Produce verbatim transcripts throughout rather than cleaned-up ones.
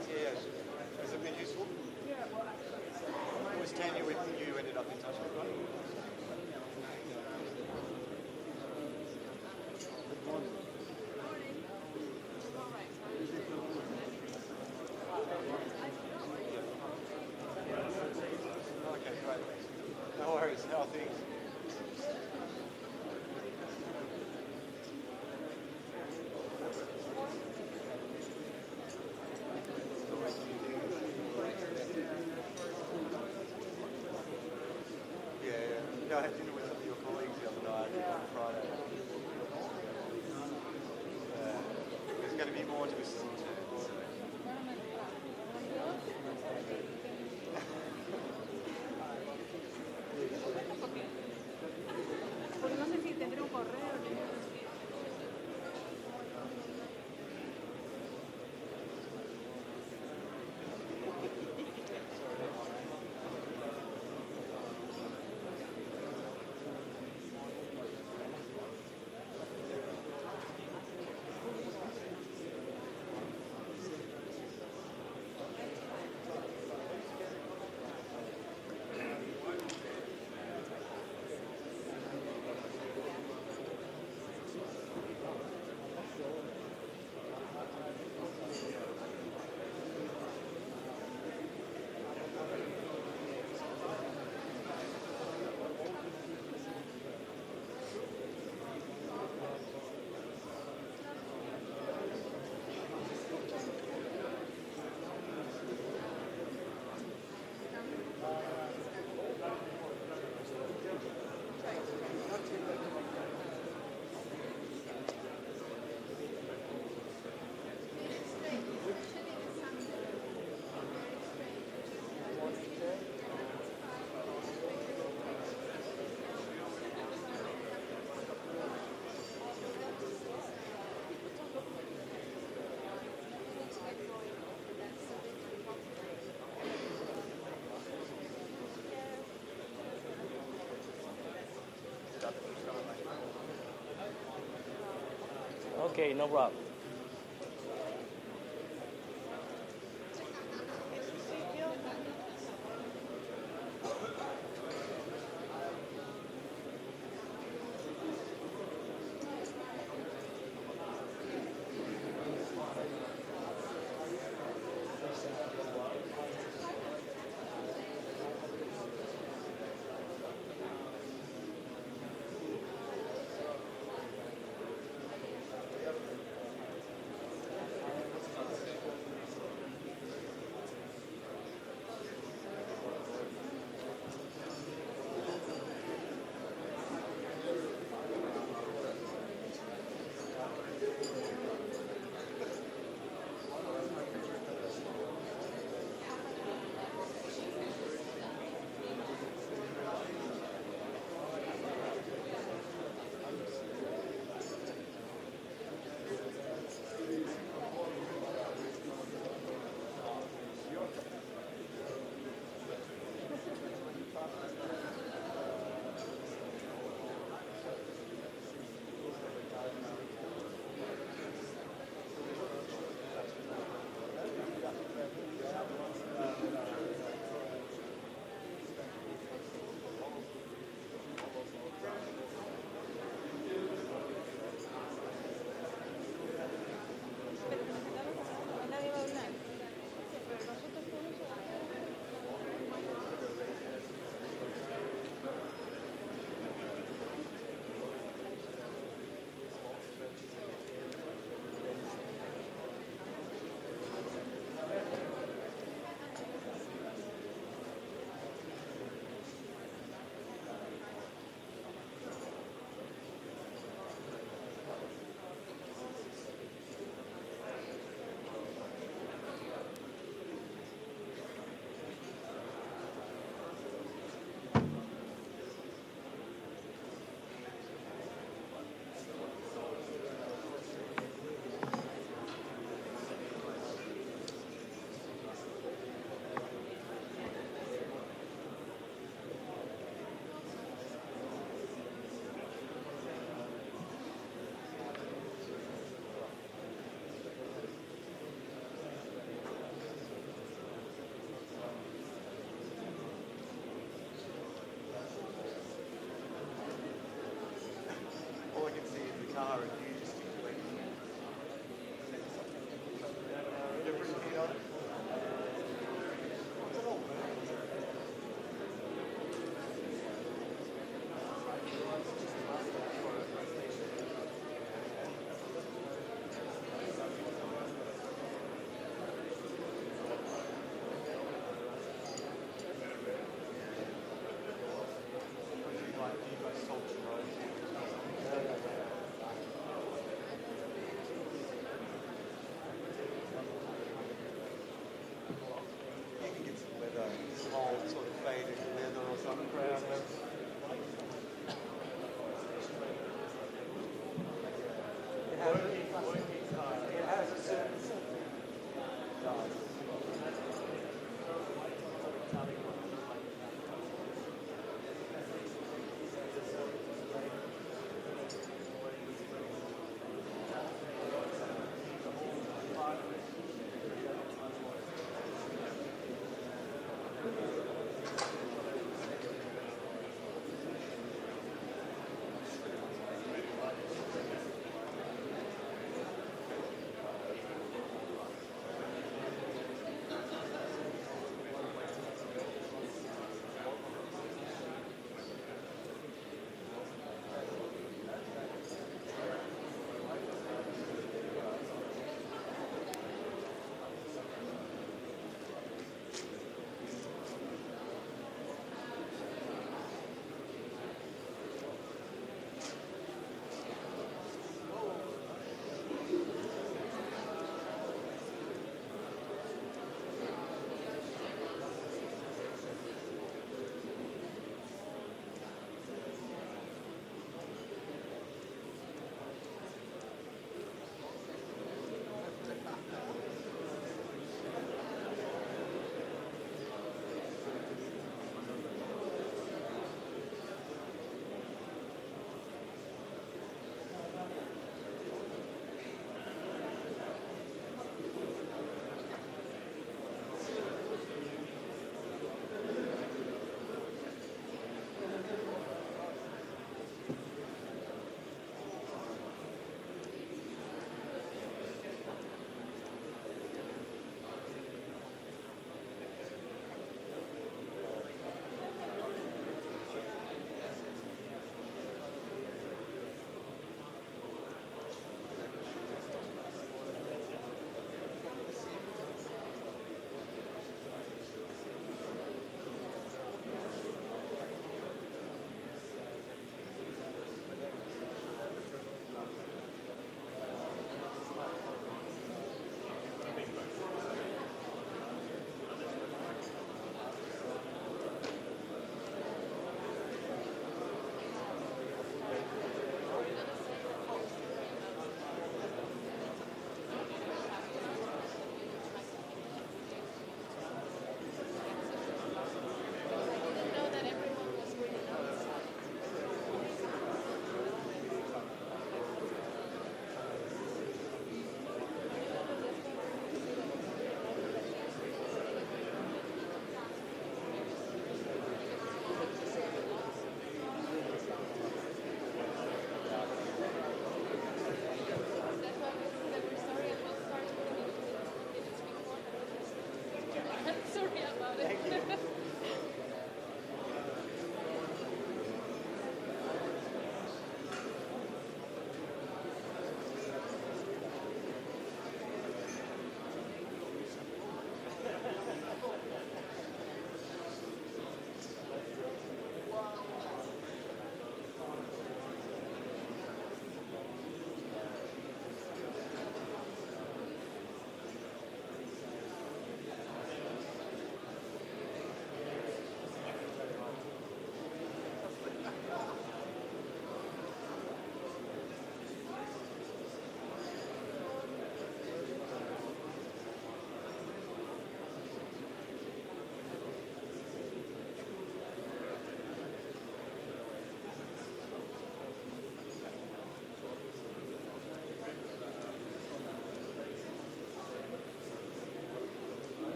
Yeah. Has it been useful? It was Tanya with you ended up in touch with, right? Okay, great. No worries. How are things? Yeah, yeah. No, I had dinner with some of your colleagues the other night on Friday. Uh, there's going to be more twists and turns. Pues no sé si tendré un correo. Okay, no problem.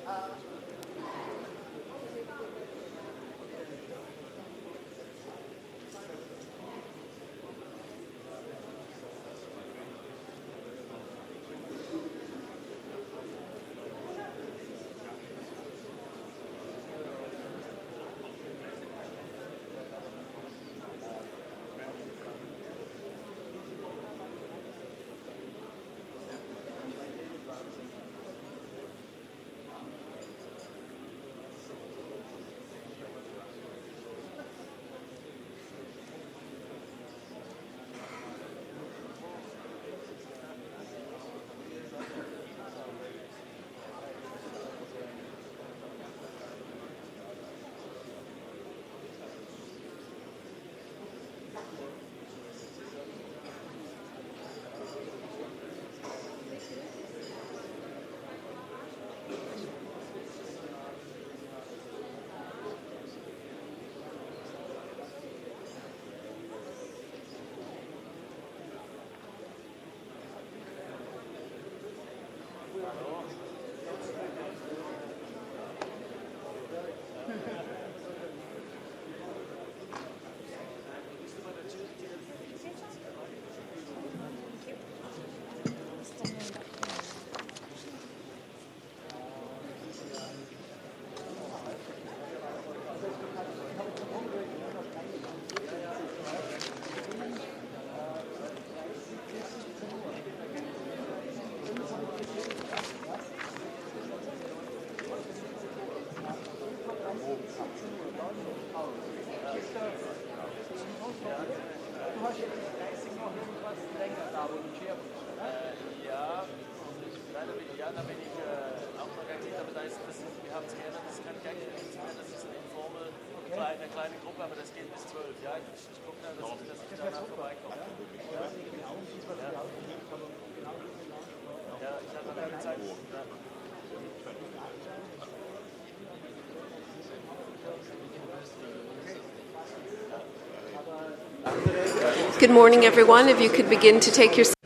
Good morning, everyone. If you could begin to take your...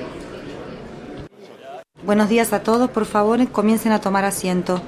Buenos días a todos. Por favor, comiencen a tomar asiento.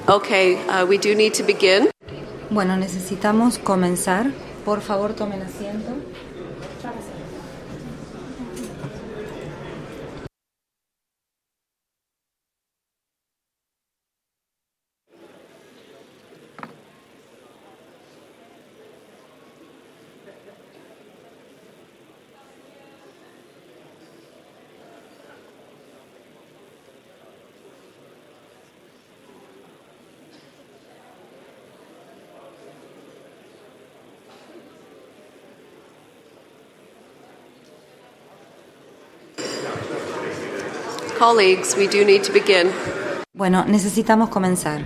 Okay, uh, we do need to begin. Bueno, necesitamos comenzar. Por favor, tomen asiento. Colleagues, we do need to begin. Bueno, necesitamos comenzar.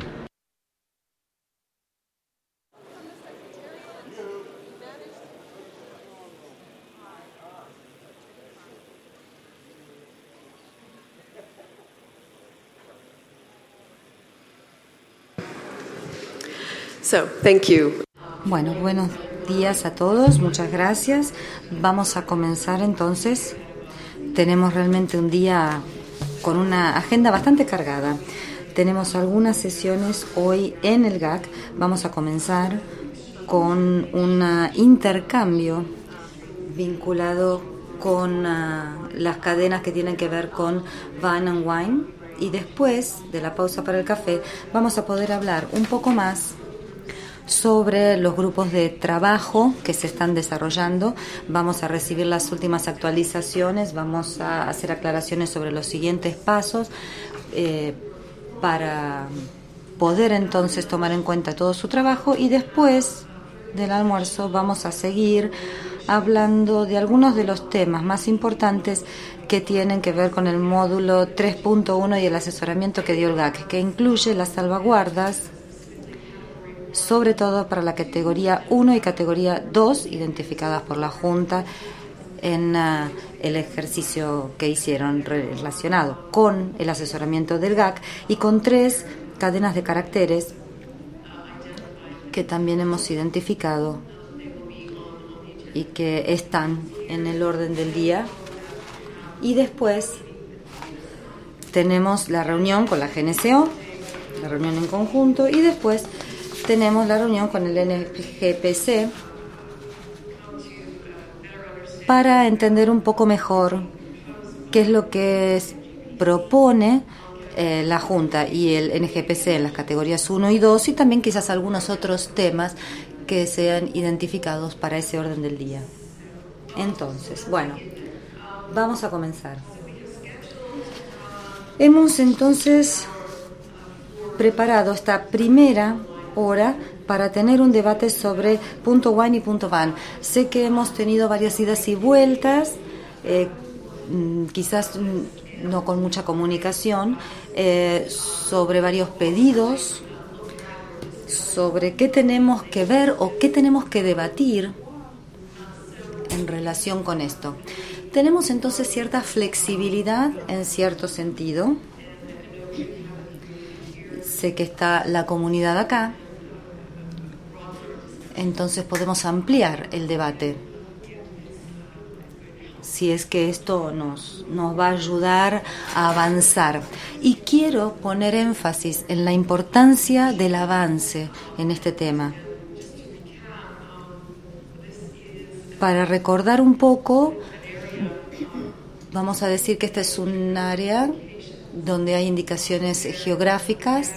So, thank you. Bueno, buenos días a todos, muchas gracias. Vamos a comenzar entonces. Tenemos realmente un día con una agenda bastante cargada. Tenemos algunas sesiones hoy en el G A C. Vamos a comenzar con un intercambio vinculado con uh, las cadenas que tienen que ver con Vine and Wine. Y después de la pausa para el café vamos a poder hablar un poco más sobre los grupos de trabajo que se están desarrollando. Vamos a recibir las últimas actualizaciones, vamos a hacer aclaraciones sobre los siguientes pasos eh, para poder entonces tomar en cuenta todo su trabajo, y después del almuerzo vamos a seguir hablando de algunos de los temas más importantes que tienen que ver con el módulo tres punto uno y el asesoramiento que dio el G A C, que incluye las salvaguardas, sobre todo para la categoría uno y categoría dos, identificadas por la Junta en uh, el ejercicio que hicieron relacionado con el asesoramiento del G A C, y con tres cadenas de caracteres que también hemos identificado y que están en el orden del día. Y después tenemos la reunión con la G N C O, la reunión en conjunto, y después tenemos la reunión con el N G P C para entender un poco mejor qué es lo que es, propone eh, la Junta y el N G P C en las categorías uno y dos, y también quizás algunos otros temas que sean identificados para ese orden del día. Entonces, bueno, vamos a comenzar. Hemos entonces preparado esta primera hora para tener un debate sobre punto wine y punto van. Sé que hemos tenido varias idas y vueltas, eh, quizás no con mucha comunicación, eh, sobre varios pedidos, sobre qué tenemos que ver o qué tenemos que debatir en relación con esto. Tenemos entonces cierta flexibilidad en cierto sentido. Sé que está la comunidad acá, entonces podemos ampliar el debate, si es que esto nos, nos va a ayudar a avanzar. Y quiero poner énfasis en la importancia del avance en este tema. Para recordar un poco, vamos a decir que este es un área donde hay indicaciones geográficas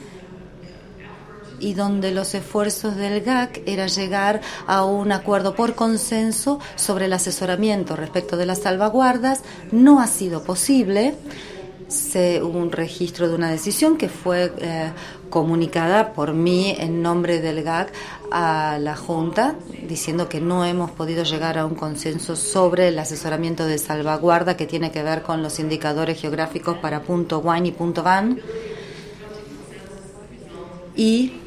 y donde los esfuerzos del G A C era llegar a un acuerdo por consenso sobre el asesoramiento respecto de las salvaguardas. No ha sido posible. Se, hubo un registro de una decisión que fue eh, comunicada por mí en nombre del G A C a la Junta, diciendo que no hemos podido llegar a un consenso sobre el asesoramiento de salvaguarda que tiene que ver con los indicadores geográficos para punto wine y punto van. Y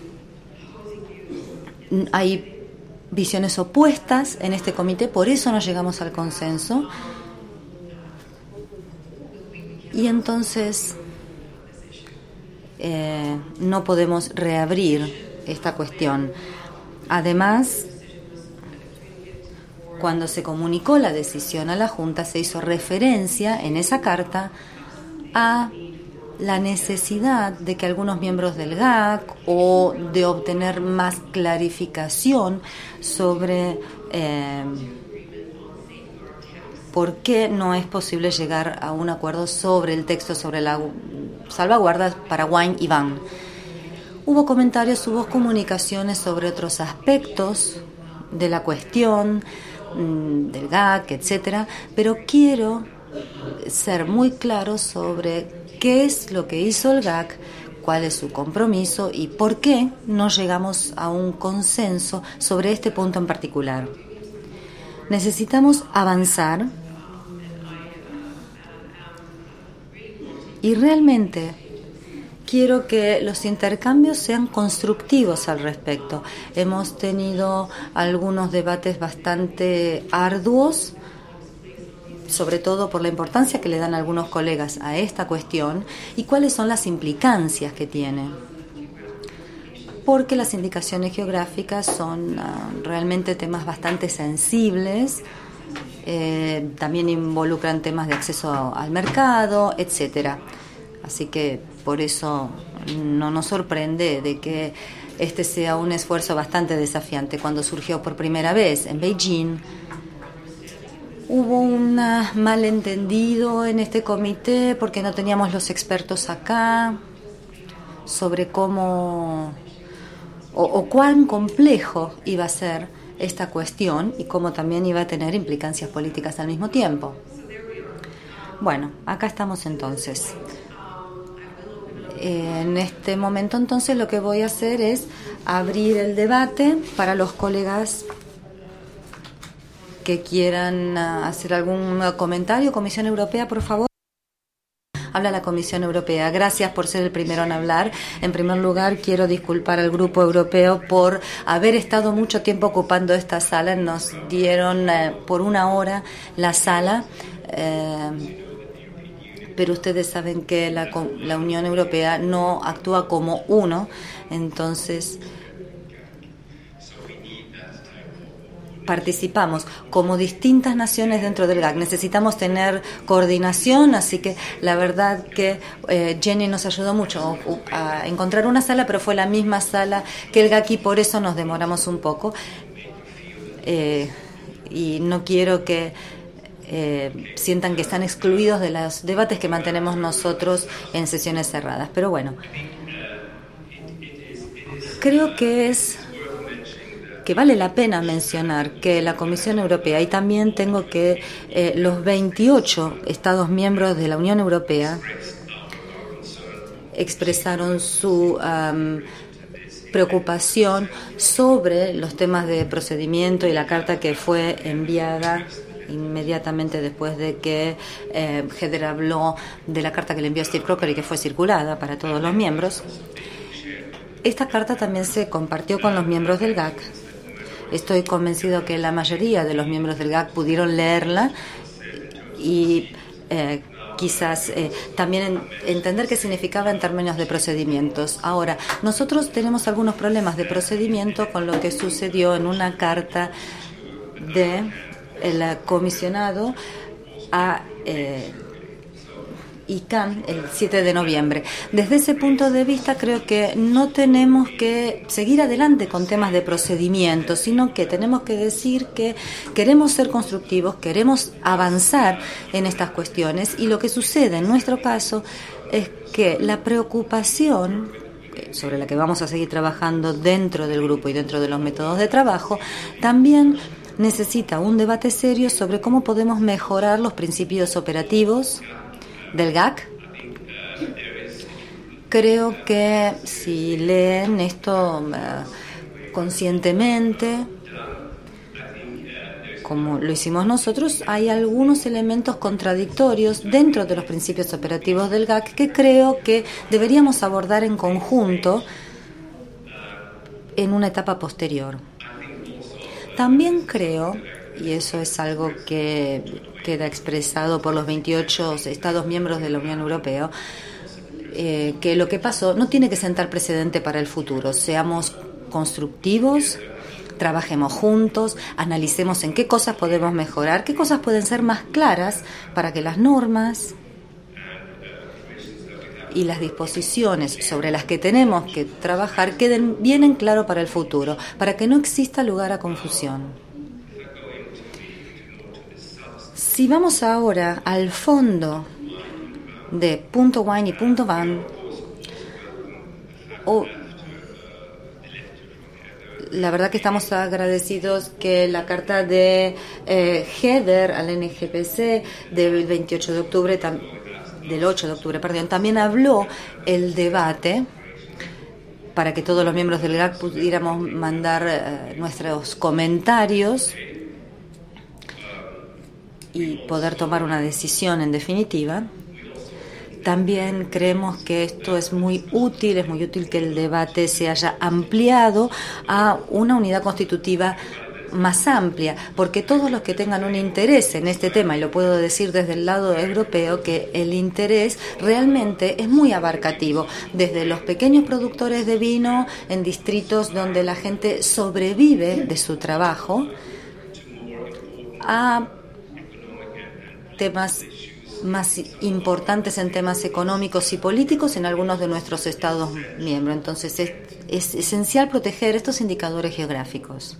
hay visiones opuestas en este comité, por eso no llegamos al consenso. Y entonces eh, no podemos reabrir esta cuestión. Además, cuando se comunicó la decisión a la Junta, se hizo referencia en esa carta a la necesidad de que algunos miembros del G A C o de obtener más clarificación sobre eh, por qué no es posible llegar a un acuerdo sobre el texto sobre la salvaguardas para wine y van. Hubo comentarios, hubo comunicaciones sobre otros aspectos de la cuestión, del G A C, etcétera, pero quiero ser muy claro sobre qué es lo que hizo el G A C, cuál es su compromiso y por qué no llegamos a un consenso sobre este punto en particular. Necesitamos avanzar y realmente quiero que los intercambios sean constructivos al respecto. Hemos tenido algunos debates bastante arduos, sobre todo por la importancia que le dan algunos colegas a esta cuestión y cuáles son las implicancias que tiene. Porque las indicaciones geográficas son uh, realmente temas bastante sensibles, eh, también involucran temas de acceso al mercado, etcétera. Así que por eso no nos sorprende de que este sea un esfuerzo bastante desafiante. Cuando surgió por primera vez en Beijing, hubo un malentendido en este comité porque no teníamos los expertos acá sobre cómo o, o cuán complejo iba a ser esta cuestión y cómo también iba a tener implicancias políticas al mismo tiempo. Bueno, acá estamos entonces. En este momento entonces lo que voy a hacer es abrir el debate para los colegas que quieran hacer algún comentario. Comisión Europea, por favor. Habla la Comisión Europea. Gracias por ser el primero en hablar. En primer lugar, quiero disculpar al Grupo Europeo por haber estado mucho tiempo ocupando esta sala. Nos dieron eh, por una hora la sala, eh, pero ustedes saben que la, la Unión Europea no actúa como uno, entonces participamos como distintas naciones dentro del G A C. Necesitamos tener coordinación, así que la verdad que eh, Jenny nos ayudó mucho a encontrar una sala, pero fue la misma sala que el G A C y por eso nos demoramos un poco. Eh, y no quiero que eh, sientan que están excluidos de los debates que mantenemos nosotros en sesiones cerradas. Pero bueno, creo que es... que vale la pena mencionar que la Comisión Europea y también tengo que eh, los veintiocho Estados miembros de la Unión Europea expresaron su um, preocupación sobre los temas de procedimiento y la carta que fue enviada inmediatamente después de que eh, Heather habló de la carta que le envió Steve Crocker y que fue circulada para todos los miembros. Esta carta también se compartió con los miembros del G A C. Estoy convencido que la mayoría de los miembros del G A C pudieron leerla y eh, quizás eh, también en, entender qué significaba en términos de procedimientos. Ahora, nosotros tenemos algunos problemas de procedimiento con lo que sucedió en una carta del comisionado a eh, I C A N el siete de noviembre. Desde ese punto de vista creo que no tenemos que seguir adelante con temas de procedimiento, sino que tenemos que decir que queremos ser constructivos, queremos avanzar en estas cuestiones y lo que sucede en nuestro caso es que la preocupación sobre la que vamos a seguir trabajando dentro del grupo y dentro de los métodos de trabajo también necesita un debate serio sobre cómo podemos mejorar los principios operativos del G A C. Creo que si leen esto uh, conscientemente, como lo hicimos nosotros, hay algunos elementos contradictorios dentro de los principios operativos del G A C que creo que deberíamos abordar en conjunto en una etapa posterior. También creo, y eso es algo que queda expresado por los veintiocho Estados miembros de la Unión Europea, eh, que lo que pasó no tiene que sentar precedente para el futuro. Seamos constructivos, trabajemos juntos, analicemos en qué cosas podemos mejorar, qué cosas pueden ser más claras para que las normas y las disposiciones sobre las que tenemos que trabajar queden bien en claro para el futuro, para que no exista lugar a confusión. Si vamos ahora al fondo de punto wine y punto van, oh, la verdad que estamos agradecidos que la carta de eh, Heather al N G P C del veintiocho de octubre, tam, del ocho de octubre, perdón, también habló el debate para que todos los miembros del G A C pudiéramos mandar eh, nuestros comentarios y poder tomar una decisión en definitiva. También creemos que esto es muy útil, es muy útil que el debate se haya ampliado a una unidad constitutiva más amplia, porque todos los que tengan un interés en este tema, y lo puedo decir desde el lado europeo, que el interés realmente es muy abarcativo, desde los pequeños productores de vino en distritos donde la gente sobrevive de su trabajo, a temas más importantes en temas económicos y políticos en algunos de nuestros Estados miembros. Entonces es, es esencial proteger estos indicadores geográficos.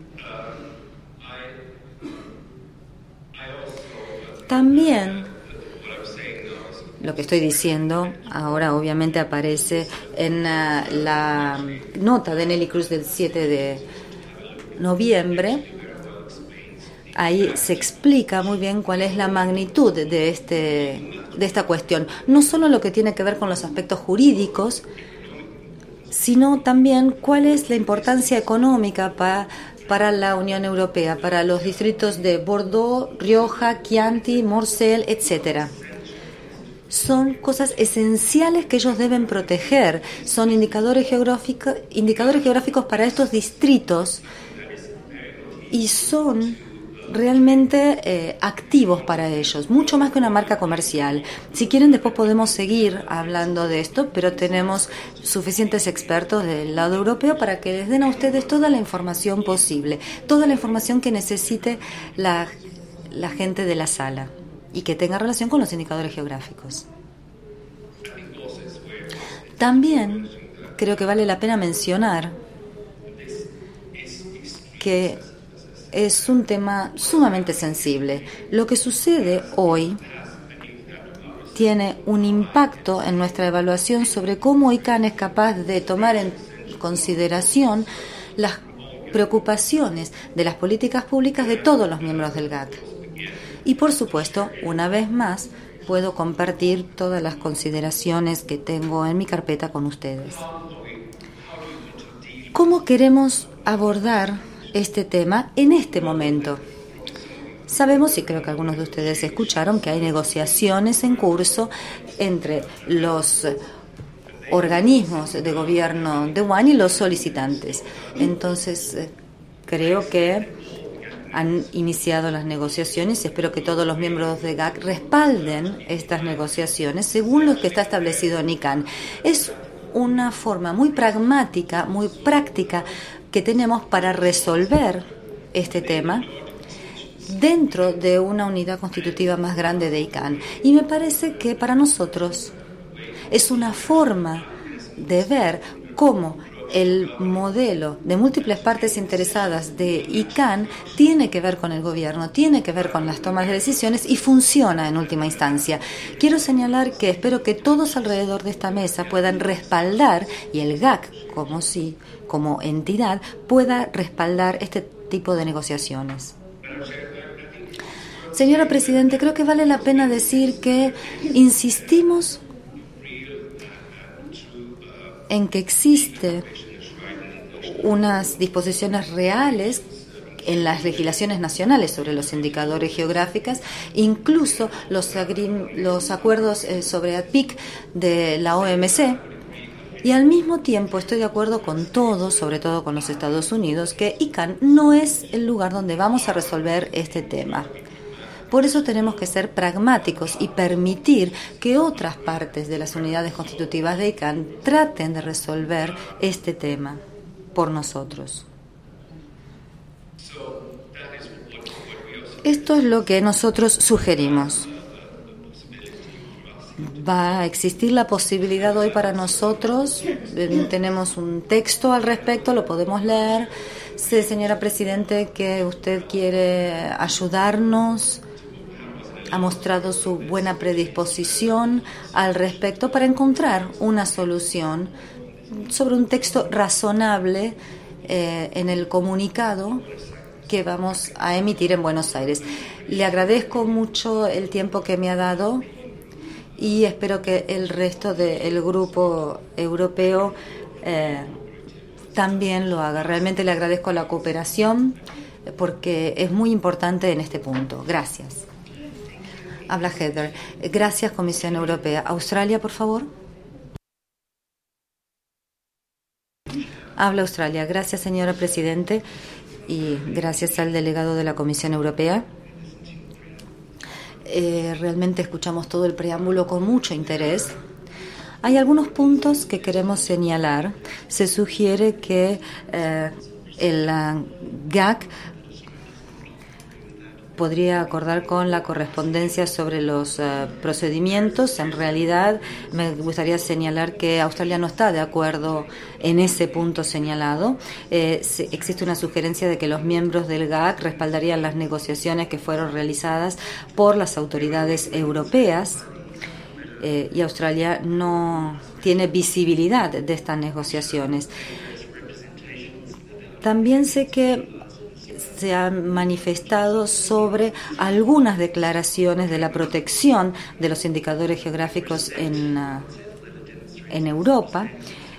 También lo que estoy diciendo ahora obviamente aparece en uh, la nota de Nelly Cruz del siete de noviembre. Ahí se explica muy bien cuál es la magnitud de, este, de esta cuestión. No solo lo que tiene que ver con los aspectos jurídicos, sino también cuál es la importancia económica para, para la Unión Europea, para los distritos de Bordeaux, Rioja, Chianti, Moselle, etcétera. Son cosas esenciales que ellos deben proteger. Son indicadores geográficos, indicadores geográficos para estos distritos y son realmente eh, activos para ellos, mucho más que una marca comercial. Si quieren, después podemos seguir hablando de esto, pero tenemos suficientes expertos del lado europeo para que les den a ustedes toda la información posible, toda la información que necesite la, la gente de la sala y que tenga relación con los indicadores geográficos. También creo que vale la pena mencionar que es un tema sumamente sensible. Lo que sucede hoy tiene un impacto en nuestra evaluación sobre cómo I C A N es capaz de tomar en consideración las preocupaciones de las políticas públicas de todos los miembros del G A C. Y por supuesto, una vez más, puedo compartir todas las consideraciones que tengo en mi carpeta con ustedes. ¿Cómo queremos abordar este tema en este momento? Sabemos, y creo que algunos de ustedes escucharon, que hay negociaciones en curso entre los organismos de gobierno de W A N y los solicitantes. Entonces, creo que han iniciado las negociaciones y espero que todos los miembros de G A C respalden estas negociaciones según lo que está establecido en I C A N. Es una forma muy pragmática, muy práctica que tenemos para resolver este tema dentro de una unidad constitutiva más grande de I C A N. Y me parece que para nosotros es una forma de ver cómo el modelo de múltiples partes interesadas de I C A N tiene que ver con el gobierno, tiene que ver con las tomas de decisiones y funciona en última instancia. Quiero señalar que espero que todos alrededor de esta mesa puedan respaldar, y el G A C como sí, como entidad, pueda respaldar este tipo de negociaciones. Señora Presidente, creo que vale la pena decir que insistimos en que existe unas disposiciones reales en las legislaciones nacionales sobre los indicadores geográficos, incluso los, agri- los acuerdos eh, sobre A P I C de la O M C, y al mismo tiempo estoy de acuerdo con todos, sobre todo con los Estados Unidos, que I C A N no es el lugar donde vamos a resolver este tema. Por eso tenemos que ser pragmáticos y permitir que otras partes de las unidades constitutivas de I C A N traten de resolver este tema por nosotros. Esto es lo que nosotros sugerimos. Va a existir la posibilidad hoy para nosotros, eh, tenemos un texto al respecto, lo podemos leer. Sé, señora Presidente, que usted quiere ayudarnos, ha mostrado su buena predisposición al respecto para encontrar una solución sobre un texto razonable eh, en el comunicado que vamos a emitir en Buenos Aires. Le agradezco mucho el tiempo que me ha dado y espero que el resto del grupo europeo eh, también lo haga. Realmente le agradezco la cooperación porque es muy importante en este punto. Gracias. Habla Heather. Gracias, Comisión Europea. Australia, por favor. Habla Australia. Gracias, señora Presidente, y gracias al delegado de la Comisión Europea. Eh, realmente escuchamos todo el preámbulo con mucho interés. Hay algunos puntos que queremos señalar. Se sugiere que eh, el uh, G A C podría acordar con la correspondencia sobre los uh, procedimientos. En realidad, me gustaría señalar que Australia no está de acuerdo en ese punto señalado. Eh, se, existe una sugerencia de que los miembros del G A C respaldarían las negociaciones que fueron realizadas por las autoridades europeas. Eh, y Australia no tiene visibilidad de estas negociaciones. También sé que se han manifestado sobre algunas declaraciones de la protección de los indicadores geográficos en, uh, en Europa,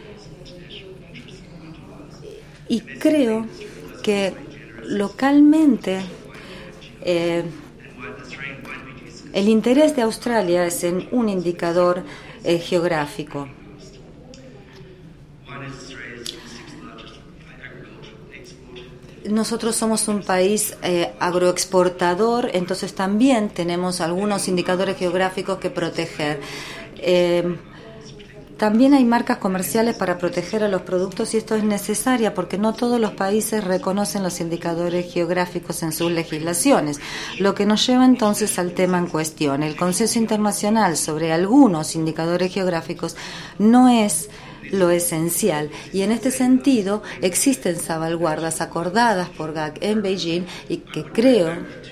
y creo que localmente eh, el interés de Australia es en un indicador eh, geográfico. Nosotros somos un país eh, agroexportador, entonces también tenemos algunos indicadores geográficos que proteger. Eh, también hay marcas comerciales para proteger a los productos y esto es necesario porque no todos los países reconocen los indicadores geográficos en sus legislaciones, lo que nos lleva entonces al tema en cuestión. El consenso internacional sobre algunos indicadores geográficos no es lo esencial, y en este sentido existen salvaguardas acordadas por G A C en Beijing y que creo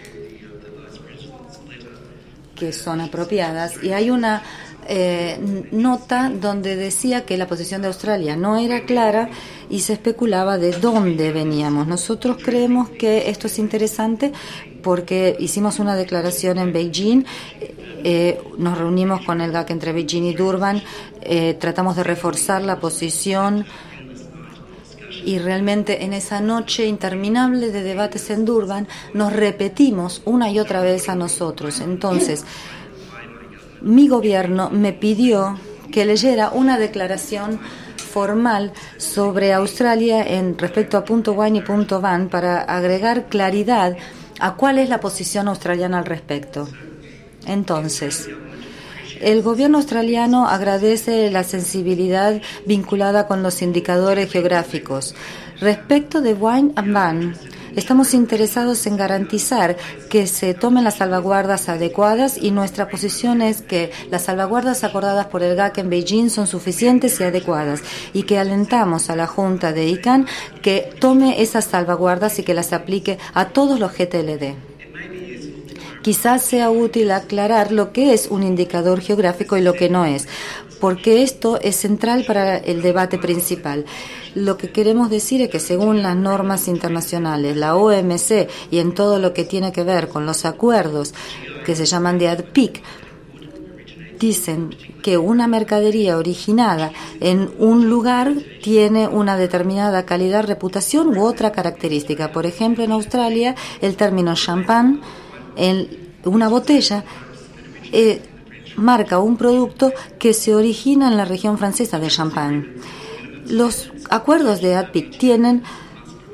que son apropiadas, y hay una eh, nota donde decía que la posición de Australia no era clara y se especulaba de dónde veníamos. Nosotros creemos que esto es interesante porque hicimos una declaración en Beijing. Eh, nos reunimos con el G A C entre Beijing y Durban, eh, tratamos de reforzar la posición y realmente en esa noche interminable de debates en Durban nos repetimos una y otra vez a nosotros. Entonces, mi gobierno me pidió que leyera una declaración formal sobre Australia en respecto a punto wine y punto van para agregar claridad a cuál es la posición australiana al respecto. Entonces, el gobierno australiano agradece la sensibilidad vinculada con los indicadores geográficos. Respecto de Wine and Van, estamos interesados en garantizar que se tomen las salvaguardas adecuadas y nuestra posición es que las salvaguardas acordadas por el G A C en Beijing son suficientes y adecuadas y que alentamos a la Junta de I C A N que tome esas salvaguardas y que las aplique a todos los G T L D. Quizás sea útil aclarar lo que es un indicador geográfico y lo que no es, porque esto es central para el debate principal. Lo que queremos decir es que según las normas internacionales, la O M C y en todo lo que tiene que ver con los acuerdos que se llaman de A D P I C, dicen que una mercadería originada en un lugar tiene una determinada calidad, reputación u otra característica. Por ejemplo, en Australia, el término champán en una botella eh, marca un producto que se origina en la región francesa de Champagne. Los acuerdos de A D P I C tienen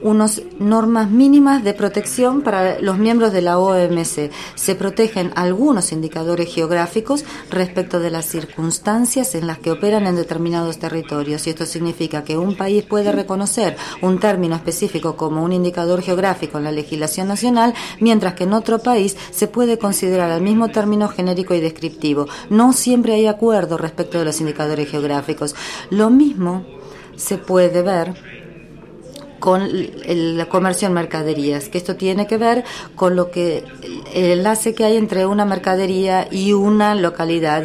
unas normas mínimas de protección para los miembros de la O M C. Se protegen algunos indicadores geográficos respecto de las circunstancias en las que operan en determinados territorios, y esto significa que un país puede reconocer un término específico como un indicador geográfico en la legislación nacional, mientras que en otro país se puede considerar el mismo término genérico y descriptivo. No siempre hay acuerdo respecto de los indicadores geográficos. Lo mismo se puede ver con el comercio en mercaderías, que esto tiene que ver con lo que el enlace que hay entre una mercadería y una localidad.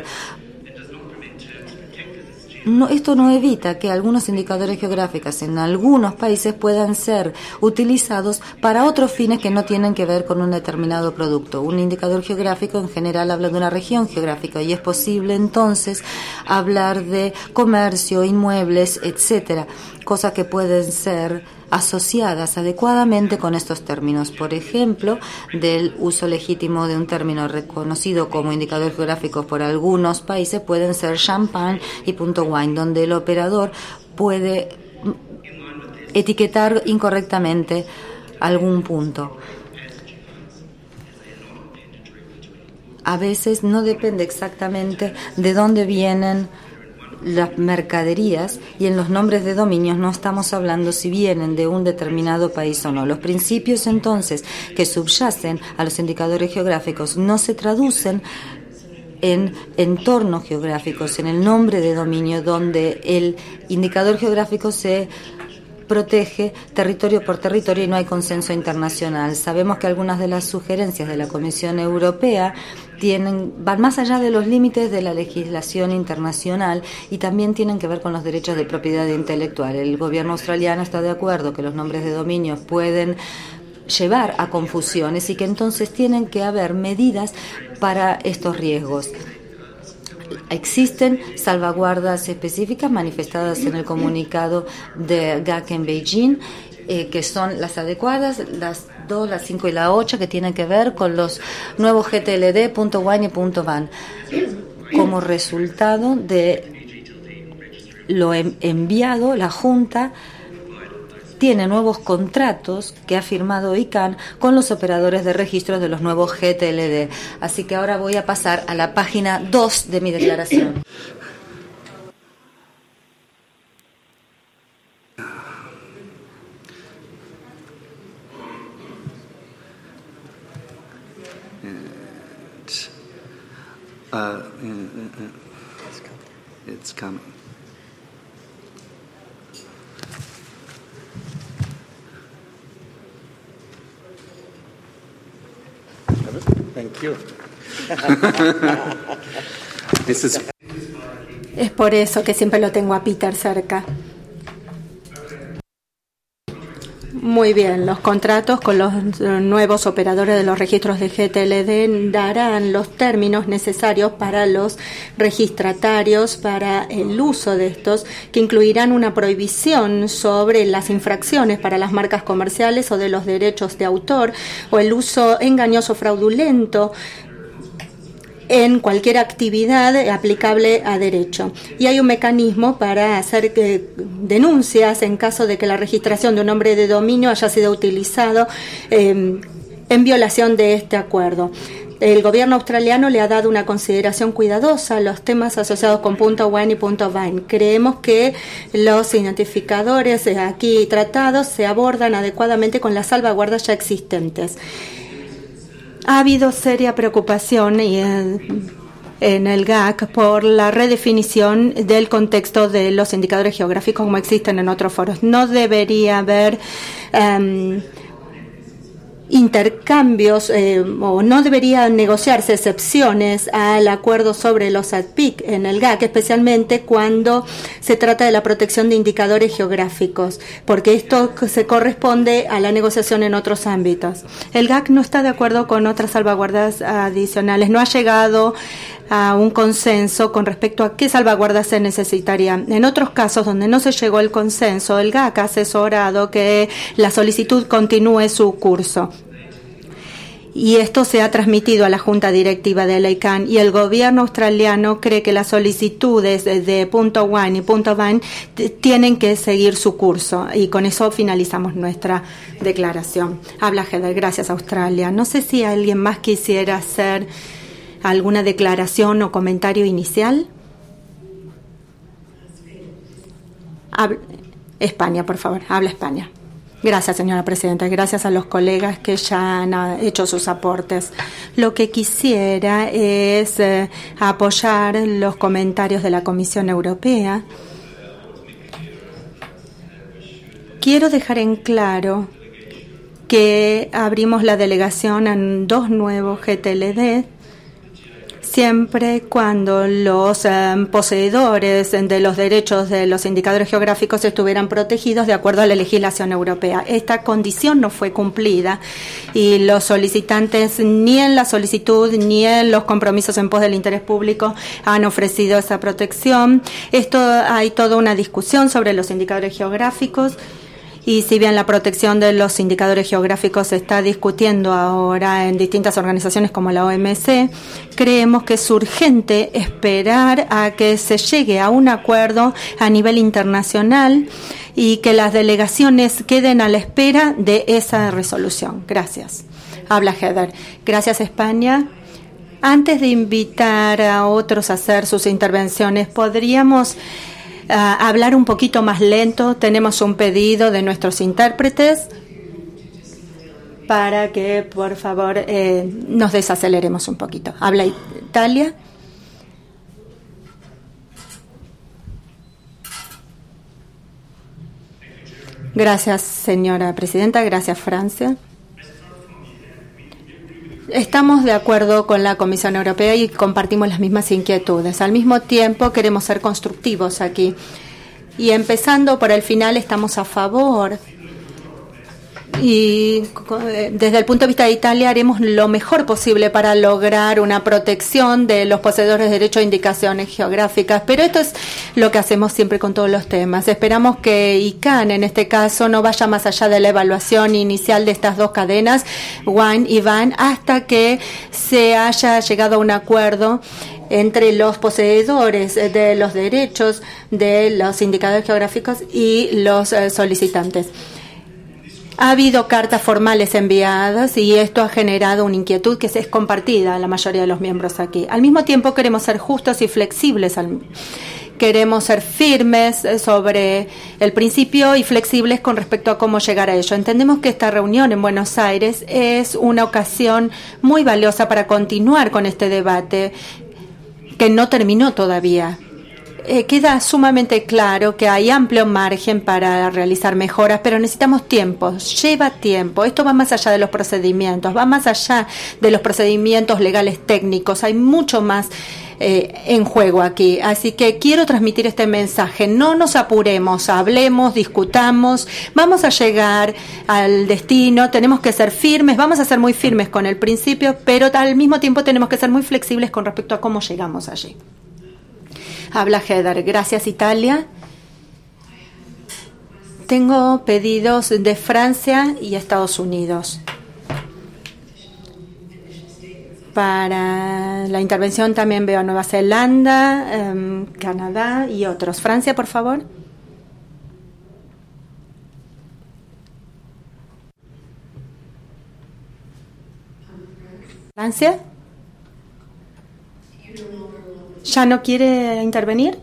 No, esto no evita que algunos indicadores geográficos en algunos países puedan ser utilizados para otros fines que no tienen que ver con un determinado producto. Un indicador geográfico en general habla de una región geográfica y es posible entonces hablar de comercio, inmuebles, etcétera, cosas que pueden ser asociadas adecuadamente con estos términos. Por ejemplo, del uso legítimo de un término reconocido como indicador geográfico por algunos países pueden ser champagne y punto wine, donde el operador puede etiquetar incorrectamente algún punto. A veces no depende exactamente de dónde vienen las mercaderías, y en los nombres de dominios no estamos hablando si vienen de un determinado país o no. Los principios entonces que subyacen a los indicadores geográficos no se traducen en entornos geográficos, en el nombre de dominio, donde el indicador geográfico se protege territorio por territorio y no hay consenso internacional. Sabemos que algunas de las sugerencias de la Comisión Europea tienen, van más allá de los límites de la legislación internacional y también tienen que ver con los derechos de propiedad intelectual. El gobierno australiano está de acuerdo que los nombres de dominios pueden llevar a confusiones y que entonces tienen que haber medidas para estos riesgos. Existen salvaguardas específicas manifestadas en el comunicado de G A C en Beijing, eh, que son las adecuadas, las dos, las cinco y la ocho, que tienen que ver con los nuevos G T L D, punto wine y punto van. Como resultado de lo enviado, la Junta tiene nuevos contratos que ha firmado I C A N con los operadores de registros de los nuevos G T L D. Así que ahora voy a pasar a la página dos de mi declaración. Uh, it's coming. Thank you. This is... Es por eso que siempre lo tengo a Peter cerca. Muy bien, los contratos con los nuevos operadores de los registros de G T L D darán los términos necesarios para los registratarios para el uso de estos, que incluirán una prohibición sobre las infracciones para las marcas comerciales o de los derechos de autor o el uso engañoso fraudulento en cualquier actividad aplicable a derecho. Y hay un mecanismo para hacer eh, denuncias en caso de que la registración de un nombre de dominio haya sido utilizado eh, en violación de este acuerdo. El gobierno australiano le ha dado una consideración cuidadosa a los temas asociados con .wine y .vine. Creemos que los identificadores aquí tratados se abordan adecuadamente con las salvaguardas ya existentes. Ha habido seria preocupación y, eh, en el G A C por la redefinición del contexto de los indicadores geográficos como existen en otros foros. No debería haber um, intercambios eh, o no deberían negociarse excepciones al acuerdo sobre los A D P I C en el G A C, especialmente cuando se trata de la protección de indicadores geográficos, porque esto se corresponde a la negociación en otros ámbitos. El G A C no está de acuerdo con otras salvaguardas adicionales, no ha llegado a un consenso con respecto a qué salvaguardas se necesitaría. En otros casos donde no se llegó al consenso, el G A C ha asesorado que la solicitud continúe su curso. Y esto se ha transmitido a la Junta Directiva de la I C A N, y el gobierno australiano cree que las solicitudes de punto wine y punto vine tienen que seguir su curso. Y con eso finalizamos nuestra declaración. Habla Heather. Gracias, Australia. No sé si alguien más quisiera hacer alguna declaración o comentario inicial. Habla España, por favor. Habla España. Gracias, señora presidenta. Gracias a los colegas que ya han hecho sus aportes. Lo que quisiera es eh, apoyar los comentarios de la Comisión Europea. Quiero dejar en claro que abrimos la delegación en dos nuevos G T L D, siempre cuando los eh, poseedores de los derechos de los indicadores geográficos estuvieran protegidos de acuerdo a la legislación europea. Esta condición no fue cumplida y los solicitantes ni en la solicitud ni en los compromisos en pos del interés público han ofrecido esa protección. Esto hay toda una discusión sobre los indicadores geográficos. Y si bien la protección de los indicadores geográficos se está discutiendo ahora en distintas organizaciones como la O M C, creemos que es urgente esperar a que se llegue a un acuerdo a nivel internacional y que las delegaciones queden a la espera de esa resolución. Gracias. Habla Heather. Gracias, España. Antes de invitar a otros a hacer sus intervenciones, podríamos Uh, hablar un poquito más lento. Tenemos un pedido de nuestros intérpretes para que, por favor, eh, nos desaceleremos un poquito. Habla Italia. Gracias, señora presidenta. Gracias, Francia. Estamos de acuerdo con la Comisión Europea y compartimos las mismas inquietudes. Al mismo tiempo, queremos ser constructivos aquí. Y empezando por el final, estamos a favor. Y desde el punto de vista de Italia haremos lo mejor posible para lograr una protección de los poseedores de derecho a indicaciones geográficas, pero esto es lo que hacemos siempre con todos los temas. Esperamos que I C A N en este caso no vaya más allá de la evaluación inicial de estas dos cadenas, Wine y Van, hasta que se haya llegado a un acuerdo entre los poseedores de los derechos de los indicadores geográficos y los eh, solicitantes. Ha habido cartas formales enviadas y esto ha generado una inquietud que es compartida a la mayoría de los miembros aquí. Al mismo tiempo queremos ser justos y flexibles. Al, queremos ser firmes sobre el principio y flexibles con respecto a cómo llegar a ello. Entendemos que esta reunión en Buenos Aires es una ocasión muy valiosa para continuar con este debate que no terminó todavía. Eh, queda sumamente claro que hay amplio margen para realizar mejoras, pero necesitamos tiempo, lleva tiempo. Esto va más allá de los procedimientos, va más allá de los procedimientos legales técnicos. Hay mucho más eh, en juego aquí. Así que quiero transmitir este mensaje. No nos apuremos, hablemos, discutamos, vamos a llegar al destino, tenemos que ser firmes, vamos a ser muy firmes con el principio, pero al mismo tiempo tenemos que ser muy flexibles con respecto a cómo llegamos allí. Habla Heather. Gracias, Italia. Tengo pedidos de Francia y Estados Unidos. Para la intervención también veo a Nueva Zelanda, um, Canadá y otros. Francia, por favor. Francia. ¿Ya no quiere intervenir?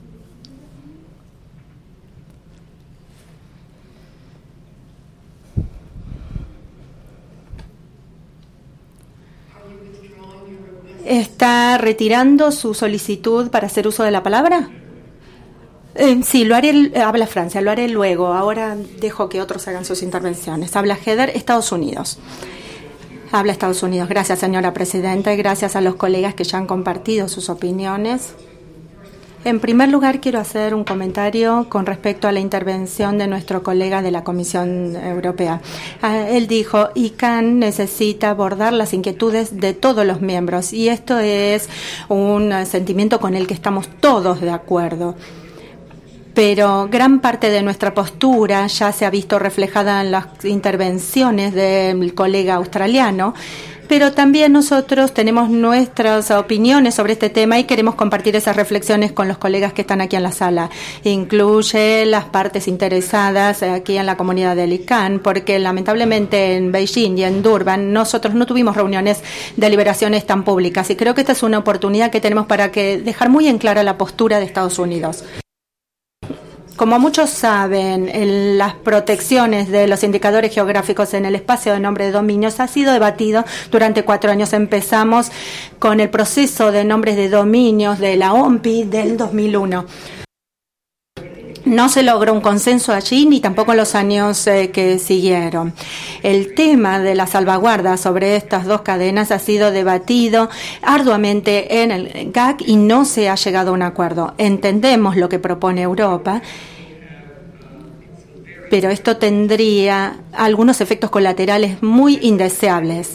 ¿Está retirando su solicitud para hacer uso de la palabra? Eh, sí, lo haré. Eh, habla Francia, lo haré luego. Ahora dejo que otros hagan sus intervenciones. Habla Heather, Estados Unidos. Habla Estados Unidos. Gracias, señora presidenta, y gracias a los colegas que ya han compartido sus opiniones. En primer lugar, quiero hacer un comentario con respecto a la intervención de nuestro colega de la Comisión Europea. Uh, él dijo, I C A N necesita abordar las inquietudes de todos los miembros, y esto es un uh, sentimiento con el que estamos todos de acuerdo. Pero gran parte de nuestra postura ya se ha visto reflejada en las intervenciones del colega australiano, pero también nosotros tenemos nuestras opiniones sobre este tema y queremos compartir esas reflexiones con los colegas que están aquí en la sala. Incluye las partes interesadas aquí en la comunidad del I C A N, porque lamentablemente en Beijing y en Durban nosotros no tuvimos reuniones de deliberaciones tan públicas, y creo que esta es una oportunidad que tenemos para que dejar muy en clara la postura de Estados Unidos. Como muchos saben, en las protecciones de los indicadores geográficos en el espacio de nombre de dominios ha sido debatido durante cuatro años. Empezamos con el proceso de nombres de dominios de la O M P I del dos mil uno. No se logró un consenso allí ni tampoco en los años eh, que siguieron. El tema de la salvaguarda sobre estas dos cadenas ha sido debatido arduamente en el G A C y no se ha llegado a un acuerdo. Entendemos lo que propone Europa, pero esto tendría algunos efectos colaterales muy indeseables.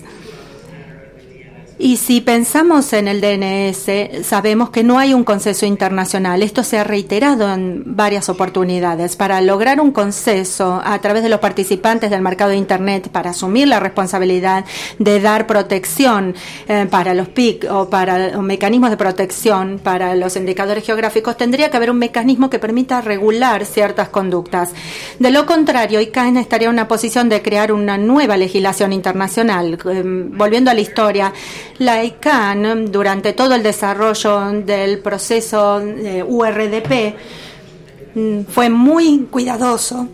Y si pensamos en el D N S, sabemos que no hay un consenso internacional. Esto se ha reiterado en varias oportunidades. Para lograr un consenso a través de los participantes del mercado de Internet para asumir la responsabilidad de dar protección eh, para los P I C o para los mecanismos de protección para los indicadores geográficos, tendría que haber un mecanismo que permita regular ciertas conductas. De lo contrario, I C A N estaría en una posición de crear una nueva legislación internacional. Eh, volviendo a la historia, la I C A N, durante todo el desarrollo del proceso de U R D P, fue muy cuidadoso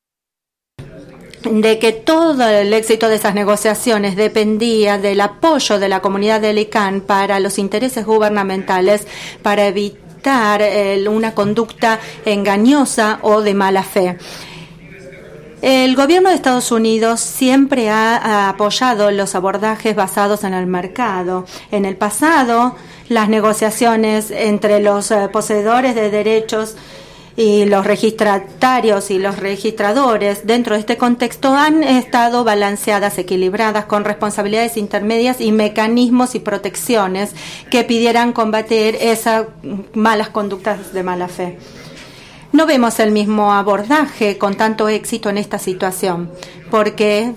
de que todo el éxito de esas negociaciones dependía del apoyo de la comunidad del I C A N para los intereses gubernamentales, para evitar eh, una conducta engañosa o de mala fe. El gobierno de Estados Unidos siempre ha, ha apoyado los abordajes basados en el mercado. En el pasado, las negociaciones entre los eh, poseedores de derechos y los registratarios y los registradores dentro de este contexto han estado balanceadas, equilibradas, con responsabilidades intermedias y mecanismos y protecciones que pidieran combatir esas malas conductas de mala fe. No vemos el mismo abordaje con tanto éxito en esta situación, porque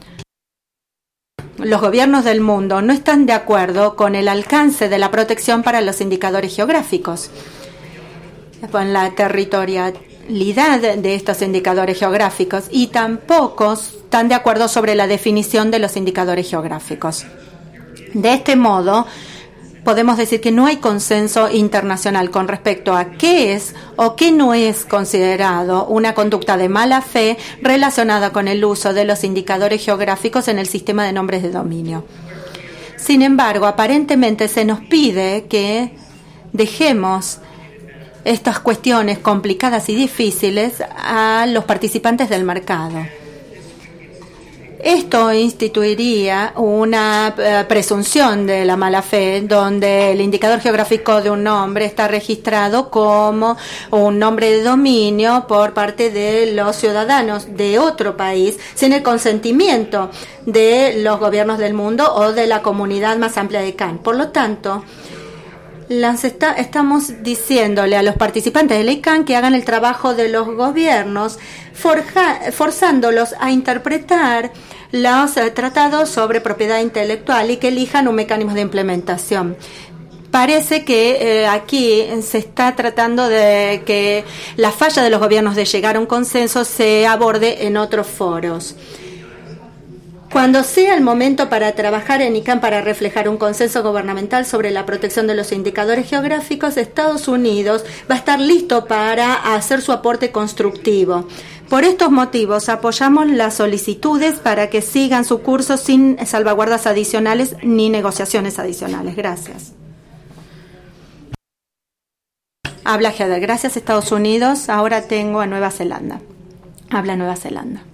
los gobiernos del mundo no están de acuerdo con el alcance de la protección para los indicadores geográficos, con la territorialidad de estos indicadores geográficos, y tampoco están de acuerdo sobre la definición de los indicadores geográficos. De este modo, podemos decir que no hay consenso internacional con respecto a qué es o qué no es considerado una conducta de mala fe relacionada con el uso de los indicadores geográficos en el sistema de nombres de dominio. Sin embargo, aparentemente se nos pide que dejemos estas cuestiones complicadas y difíciles a los participantes del mercado. Esto instituiría una uh, presunción de la mala fe, donde el indicador geográfico de un nombre está registrado como un nombre de dominio por parte de los ciudadanos de otro país, sin el consentimiento de los gobiernos del mundo o de la comunidad más amplia de I C A N. Por lo tanto, Las está, estamos diciéndole a los participantes de la I C A N que hagan el trabajo de los gobiernos, forja, forzándolos a interpretar los eh, tratados sobre propiedad intelectual y que elijan un mecanismo de implementación. Parece que eh, aquí se está tratando de que la falla de los gobiernos de llegar a un consenso se aborde en otros foros. Cuando sea el momento para trabajar en I C A N para reflejar un consenso gubernamental sobre la protección de los indicadores geográficos, Estados Unidos va a estar listo para hacer su aporte constructivo. Por estos motivos, apoyamos las solicitudes para que sigan su curso sin salvaguardas adicionales ni negociaciones adicionales. Gracias. Habla Heather. Gracias, Estados Unidos. Ahora tengo a Nueva Zelanda. Habla Nueva Zelanda.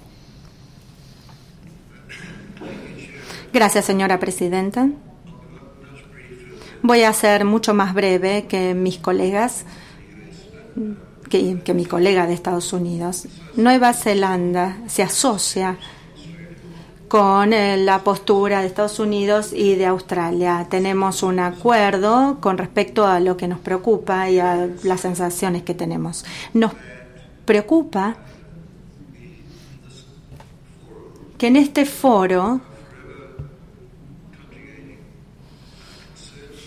Gracias, señora presidenta. Voy a ser mucho más breve que mis colegas, que, que mi colega de Estados Unidos. Nueva Zelanda se asocia con eh, la postura de Estados Unidos y de Australia. Tenemos un acuerdo con respecto a lo que nos preocupa y a las sensaciones que tenemos. Nos preocupa que en este foro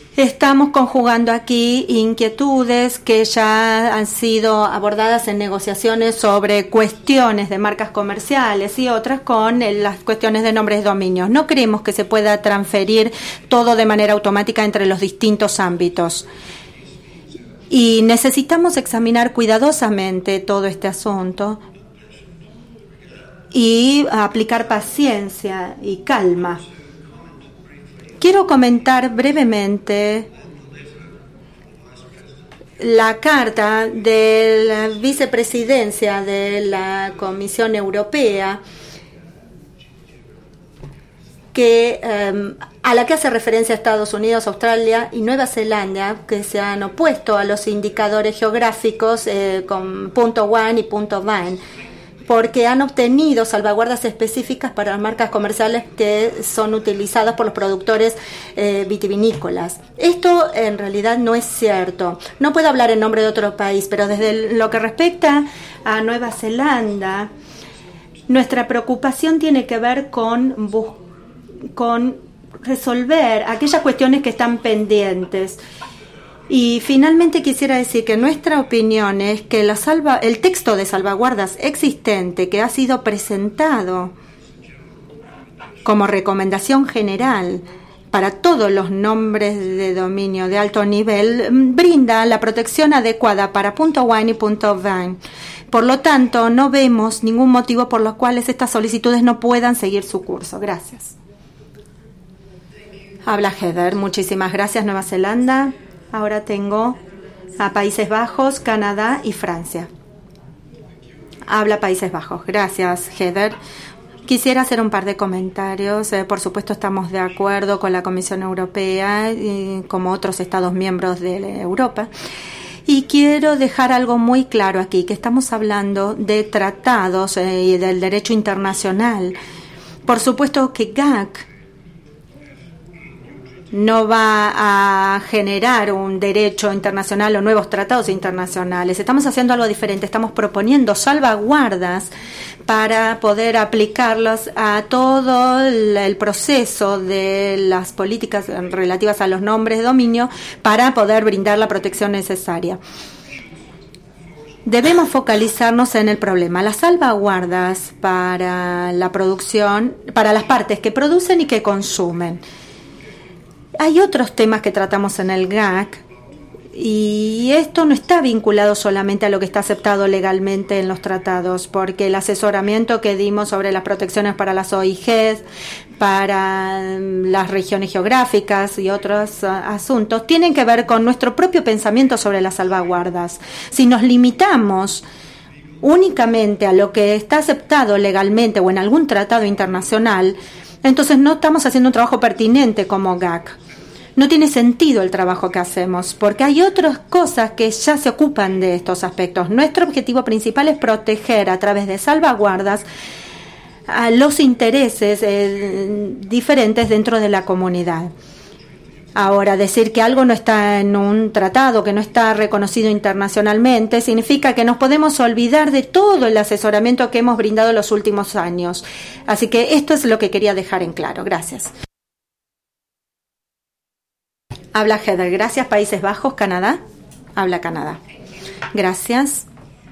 Estamos conjugando aquí inquietudes que ya han sido abordadas en negociaciones sobre cuestiones de marcas comerciales y otras con las cuestiones de nombres de dominios. No creemos que se pueda transferir todo de manera automática entre los distintos ámbitos. Y necesitamos examinar cuidadosamente todo este asunto y aplicar paciencia y calma. Quiero comentar brevemente la carta de la vicepresidencia de la Comisión Europea que um, a la que hace referencia a Estados Unidos, Australia y Nueva Zelanda, que se han opuesto a los indicadores geográficos eh, con punto one y punto van, porque han obtenido salvaguardas específicas para las marcas comerciales que son utilizadas por los productores eh, vitivinícolas. Esto en realidad no es cierto. No puedo hablar en nombre de otro país, pero desde lo que respecta a Nueva Zelanda, nuestra preocupación tiene que ver con, con resolver aquellas cuestiones que están pendientes. Y finalmente quisiera decir que nuestra opinión es que la salva, el texto de salvaguardas existente que ha sido presentado como recomendación general para todos los nombres de dominio de alto nivel brinda la protección adecuada para .wine y .van. Por lo tanto, no vemos ningún motivo por los cuales estas solicitudes no puedan seguir su curso. Gracias. Habla Heather. Muchísimas gracias, Nueva Zelanda. Ahora tengo a Países Bajos, Canadá y Francia. Habla Países Bajos. Gracias, Heather. Quisiera hacer un par de comentarios. Eh, por supuesto, estamos de acuerdo con la Comisión Europea y como otros Estados miembros de Europa. Y quiero dejar algo muy claro aquí, que estamos hablando de tratados eh, y del derecho internacional. Por supuesto que G A C no va a generar un derecho internacional o nuevos tratados internacionales. Estamos haciendo algo diferente. Estamos proponiendo salvaguardas para poder aplicarlos a todo el proceso de las políticas relativas a los nombres de dominio para poder brindar la protección necesaria. Debemos focalizarnos en el problema. Las salvaguardas para la producción, para las partes que producen y que consumen. Hay otros temas que tratamos en el G A C y esto no está vinculado solamente a lo que está aceptado legalmente en los tratados, porque el asesoramiento que dimos sobre las protecciones para las O I Ges, para las regiones geográficas y otros uh, asuntos tienen que ver con nuestro propio pensamiento sobre las salvaguardas. Si nos limitamos únicamente a lo que está aceptado legalmente o en algún tratado internacional, entonces no estamos haciendo un trabajo pertinente como G A C. No tiene sentido el trabajo que hacemos, porque hay otras cosas que ya se ocupan de estos aspectos. Nuestro objetivo principal es proteger a través de salvaguardas a los intereses eh, diferentes dentro de la comunidad. Ahora, decir que algo no está en un tratado, que no está reconocido internacionalmente, significa que nos podemos olvidar de todo el asesoramiento que hemos brindado en los últimos años. Así que esto es lo que quería dejar en claro. Gracias. Habla Heather. Gracias. Países Bajos, Canadá. Habla Canadá. Gracias.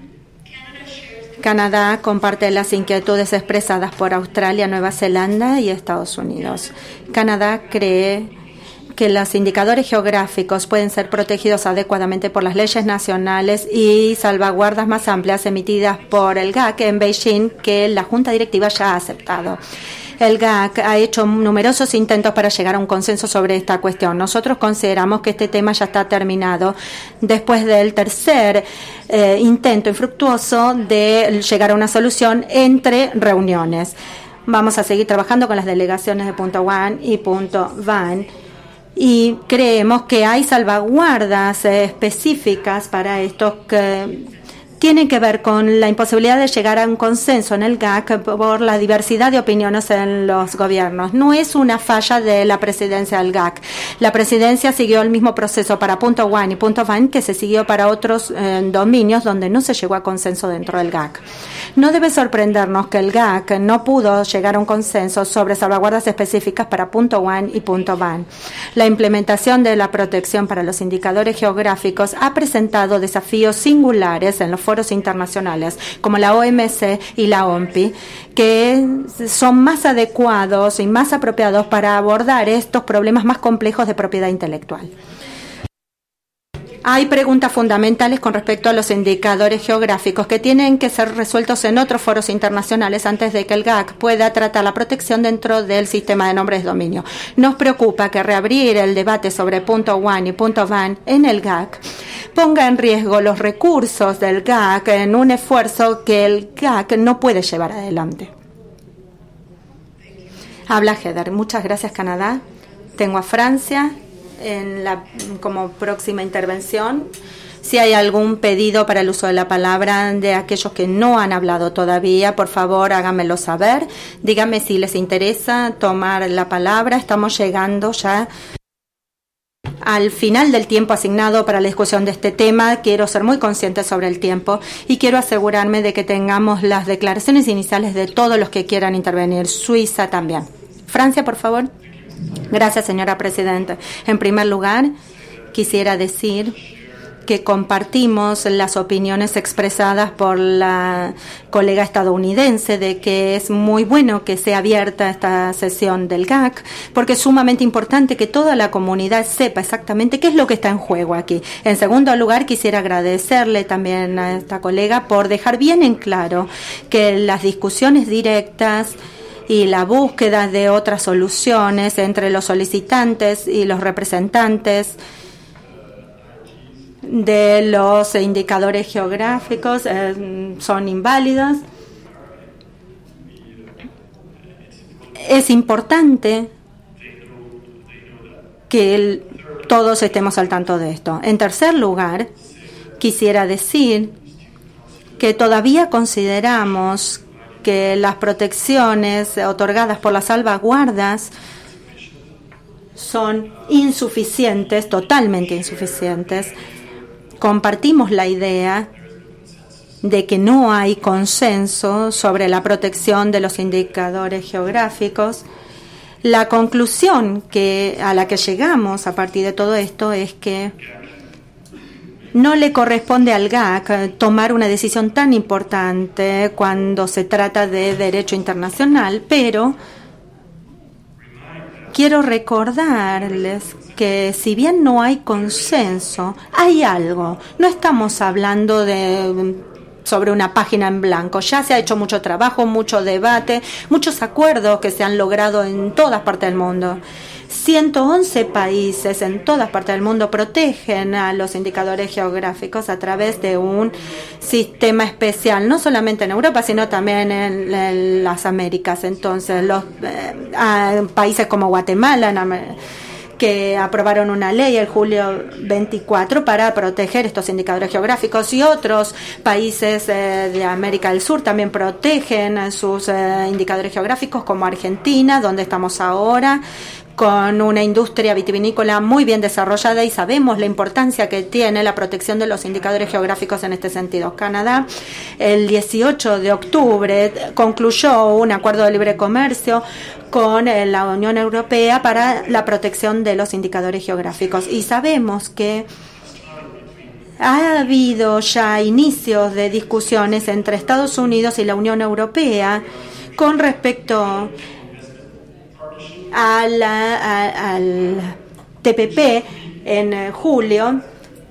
Canadá comparte las inquietudes expresadas por Australia, Nueva Zelanda y Estados Unidos. Canadá cree que los indicadores geográficos pueden ser protegidos adecuadamente por las leyes nacionales y salvaguardas más amplias emitidas por el G A C en Beijing, que la Junta Directiva ya ha aceptado. El G A C ha hecho numerosos intentos para llegar a un consenso sobre esta cuestión. Nosotros consideramos que este tema ya está terminado después del tercer eh, intento infructuoso de llegar a una solución entre reuniones. Vamos a seguir trabajando con las delegaciones de punto one y punto van. Y creemos que hay salvaguardas eh, específicas para estos que tiene que ver con la imposibilidad de llegar a un consenso en el G A C por la diversidad de opiniones en los gobiernos. No es una falla de la presidencia del G A C. La presidencia siguió el mismo proceso para punto one y punto van que se siguió para otros eh, dominios donde no se llegó a consenso dentro del G A C. No debe sorprendernos que el G A C no pudo llegar a un consenso sobre salvaguardas específicas para punto one y punto van. La implementación de la protección para los indicadores geográficos ha presentado desafíos singulares en los foros internacionales como la O M C y la O M P I, que son más adecuados y más apropiados para abordar estos problemas más complejos de propiedad intelectual. Hay preguntas fundamentales con respecto a los indicadores geográficos que tienen que ser resueltos en otros foros internacionales antes de que el G A C pueda tratar la protección dentro del sistema de nombres de dominio. Nos preocupa que reabrir el debate sobre punto one y punto van en el G A C ponga en riesgo los recursos del G A C en un esfuerzo que el G A C no puede llevar adelante. Habla Heather. Muchas gracias, Canadá. Tengo a Francia en la, como próxima intervención. Si hay algún pedido para el uso de la palabra de aquellos que no han hablado todavía, por favor háganmelo saber. Díganme si les interesa tomar la palabra. Estamos llegando ya al final del tiempo asignado para la discusión de este tema. Quiero ser muy consciente sobre el tiempo y quiero asegurarme de que tengamos las declaraciones iniciales de todos los que quieran intervenir. Suiza también. Francia, por favor. Gracias, señora presidenta. En primer lugar, quisiera decir que compartimos las opiniones expresadas por la colega estadounidense de que es muy bueno que sea abierta esta sesión del G A C, porque es sumamente importante que toda la comunidad sepa exactamente qué es lo que está en juego aquí. En segundo lugar, quisiera agradecerle también a esta colega por dejar bien en claro que las discusiones directas y la búsqueda de otras soluciones entre los solicitantes y los representantes de los indicadores geográficos eh, son inválidos. Es importante que el, todos estemos al tanto de esto. En tercer lugar, quisiera decir que todavía consideramos que las protecciones otorgadas por las salvaguardas son insuficientes, totalmente insuficientes. Compartimos la idea de que no hay consenso sobre la protección de los indicadores geográficos. La conclusión que, a la que llegamos a partir de todo esto es que no le corresponde al G A C tomar una decisión tan importante cuando se trata de derecho internacional, pero quiero recordarles que si bien no hay consenso, hay algo. No estamos hablando de sobre una página en blanco. Ya se ha hecho mucho trabajo, mucho debate, muchos acuerdos que se han logrado en todas partes del mundo. ciento once países en todas partes del mundo protegen a los indicadores geográficos a través de un sistema especial, no solamente en Europa, sino también en, en las Américas. Entonces, los eh, países como Guatemala, en, que aprobaron una ley el julio veinticuatro para proteger estos indicadores geográficos, y otros países eh, de América del Sur también protegen sus eh, indicadores geográficos, como Argentina, donde estamos ahora, con una industria vitivinícola muy bien desarrollada, y sabemos la importancia que tiene la protección de los indicadores geográficos en este sentido. Canadá, el dieciocho de octubre, concluyó un acuerdo de libre comercio con la Unión Europea para la protección de los indicadores geográficos, y sabemos que ha habido ya inicios de discusiones entre Estados Unidos y la Unión Europea con respecto a la, a, al T P P en julio,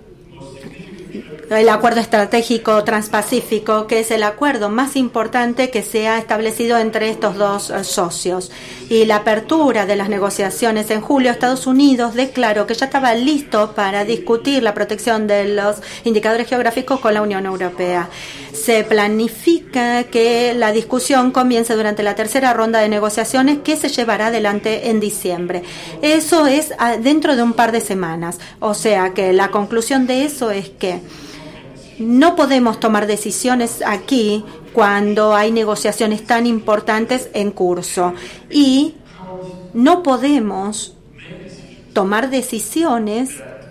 el Acuerdo Estratégico Transpacífico, que es el acuerdo más importante que se ha establecido entre estos dos uh, socios. Y la apertura de las negociaciones en julio, Estados Unidos declaró que ya estaba listo para discutir la protección de los indicadores geográficos con la Unión Europea. Se planifica que la discusión comience durante la tercera ronda de negociaciones, que se llevará adelante en diciembre. Eso es uh, dentro de un par de semanas. O sea que la conclusión de eso es que no podemos tomar decisiones aquí cuando hay negociaciones tan importantes en curso y no podemos tomar decisiones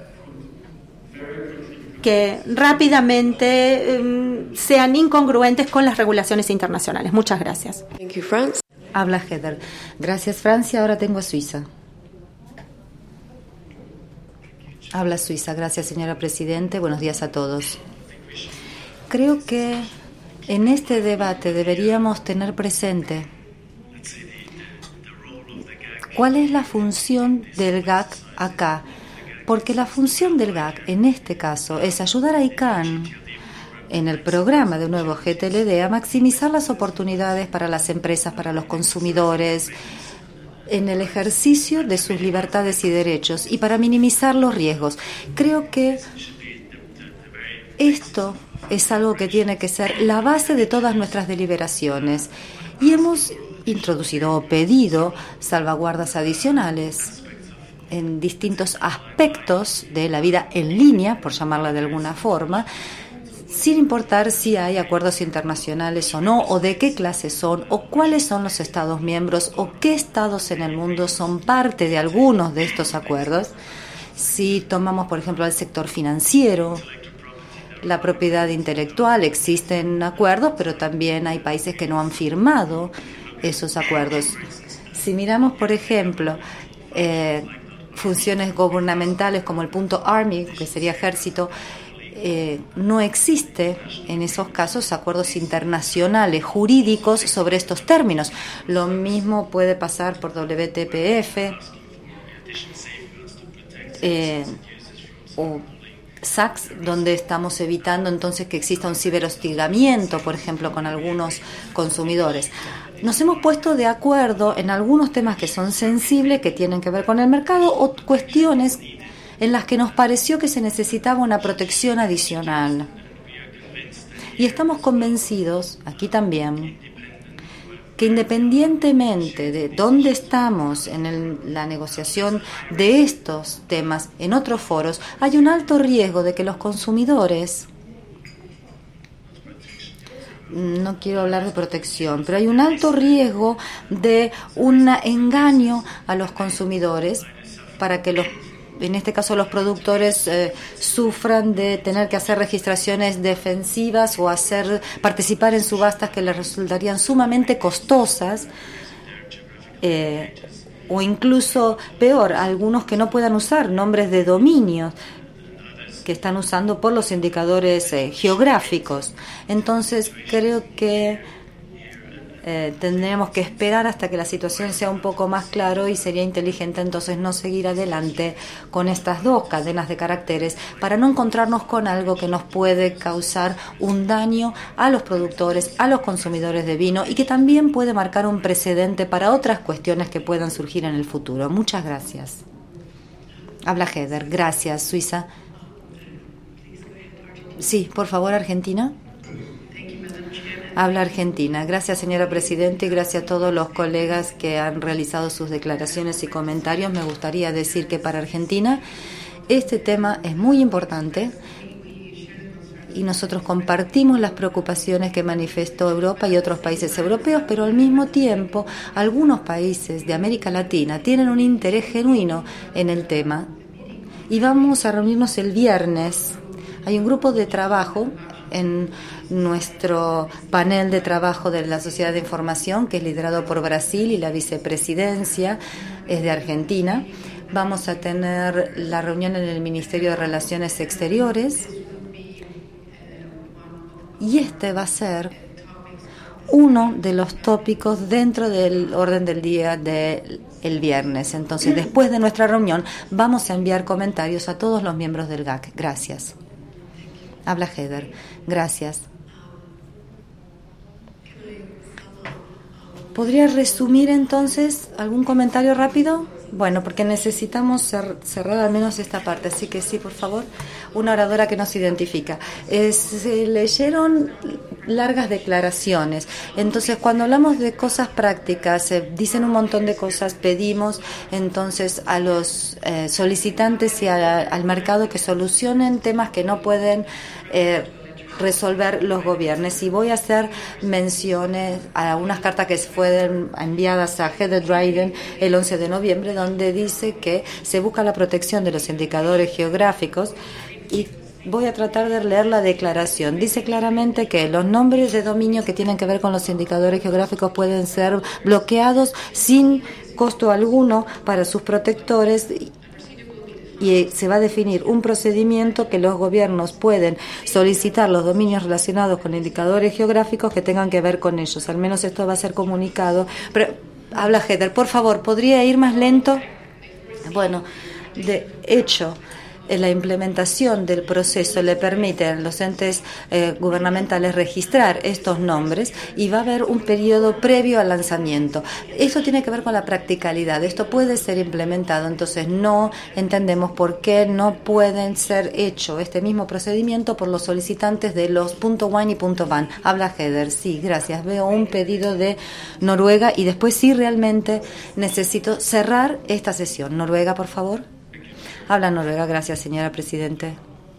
que rápidamente um, sean incongruentes con las regulaciones internacionales. Muchas gracias. Thank you, France. Habla Heather. Gracias, Francia. Ahora tengo a Suiza. Habla Suiza. Gracias, señora Presidente. Buenos días a todos. Creo que en este debate deberíamos tener presente cuál es la función del G A C acá. Porque la función del G A C en este caso es ayudar a I C A N en el programa de un nuevo G T L D a maximizar las oportunidades para las empresas, para los consumidores, en el ejercicio de sus libertades y derechos y para minimizar los riesgos. Creo que esto es algo que tiene que ser la base de todas nuestras deliberaciones y hemos introducido o pedido salvaguardas adicionales en distintos aspectos de la vida en línea, por llamarla de alguna forma, sin importar si hay acuerdos internacionales o no, o de qué clase son, o cuáles son los Estados miembros, o qué estados en el mundo son parte de algunos de estos acuerdos. Si tomamos, por ejemplo, el sector financiero, la propiedad intelectual, existen acuerdos, pero también hay países que no han firmado esos acuerdos. Si miramos, por ejemplo, eh, funciones gubernamentales como el punto Army, que sería ejército, eh, no existe en esos casos acuerdos internacionales jurídicos sobre estos términos. Lo mismo puede pasar por W T P F eh, o S A C S, donde estamos evitando entonces que exista un ciberhostigamiento, por ejemplo, con algunos consumidores. Nos hemos puesto de acuerdo en algunos temas que son sensibles, que tienen que ver con el mercado, o cuestiones en las que nos pareció que se necesitaba una protección adicional. Y estamos convencidos, aquí también, que independientemente de dónde estamos en el, la negociación de estos temas en otros foros, hay un alto riesgo de que los consumidores, no quiero hablar de protección, pero hay un alto riesgo de un engaño a los consumidores para que los, en este caso los productores, eh, sufran de tener que hacer registraciones defensivas o hacer participar en subastas que les resultarían sumamente costosas, eh, o incluso peor, algunos que no puedan usar nombres de dominios que están usando por los indicadores eh, geográficos. Entonces creo que eh, tendremos que esperar hasta que la situación sea un poco más claro y sería inteligente entonces no seguir adelante con estas dos cadenas de caracteres para no encontrarnos con algo que nos puede causar un daño a los productores, a los consumidores de vino y que también puede marcar un precedente para otras cuestiones que puedan surgir en el futuro. Muchas gracias. Habla Heather. Gracias, Suiza. Sí, por favor, Argentina. Habla Argentina. Gracias, señora Presidenta, y gracias a todos los colegas que han realizado sus declaraciones y comentarios. Me gustaría decir que para Argentina este tema es muy importante y nosotros compartimos las preocupaciones que manifestó Europa y otros países europeos, pero al mismo tiempo algunos países de América Latina tienen un interés genuino en el tema y vamos a reunirnos el viernes. Hay un grupo de trabajo en nuestro panel de trabajo de la Sociedad de Información, que es liderado por Brasil y la vicepresidencia es de Argentina. Vamos a tener la reunión en el Ministerio de Relaciones Exteriores y este va a ser uno de los tópicos dentro del orden del día del viernes. Entonces, después de nuestra reunión, vamos a enviar comentarios a todos los miembros del G A C. Gracias. Habla Heather. Gracias. ¿Podría resumir entonces algún comentario rápido? Bueno, porque necesitamos cer- cerrar al menos esta parte, así que sí, por favor, una oradora que nos identifica. Eh, se leyeron largas declaraciones, entonces cuando hablamos de cosas prácticas, se eh, dicen un montón de cosas, pedimos entonces a los eh, solicitantes y a, al mercado que solucionen temas que no pueden eh, resolver los gobiernos. Y voy a hacer menciones a unas cartas que fueron enviadas a Heather Dryden el once de noviembre, donde dice que se busca la protección de los indicadores geográficos, y voy a tratar de leer la declaración. Dice claramente que los nombres de dominio que tienen que ver con los indicadores geográficos pueden ser bloqueados sin costo alguno para sus protectores, y se va a definir un procedimiento que los gobiernos pueden solicitar los dominios relacionados con indicadores geográficos que tengan que ver con ellos. Al menos esto va a ser comunicado. Pero habla Heather, por favor, ¿podría ir más lento? Bueno, de hecho, la implementación del proceso le permite a los entes eh, gubernamentales registrar estos nombres, y va a haber un periodo previo al lanzamiento. Esto tiene que ver con la practicalidad. Esto puede ser implementado, entonces no entendemos por qué no pueden ser hecho este mismo procedimiento por los solicitantes de los .wine y .van. Habla Heather. Sí, gracias. Veo un pedido de Noruega, y después sí realmente necesito cerrar esta sesión. Noruega, por favor. Habla Noruega. Gracias, señora Presidente.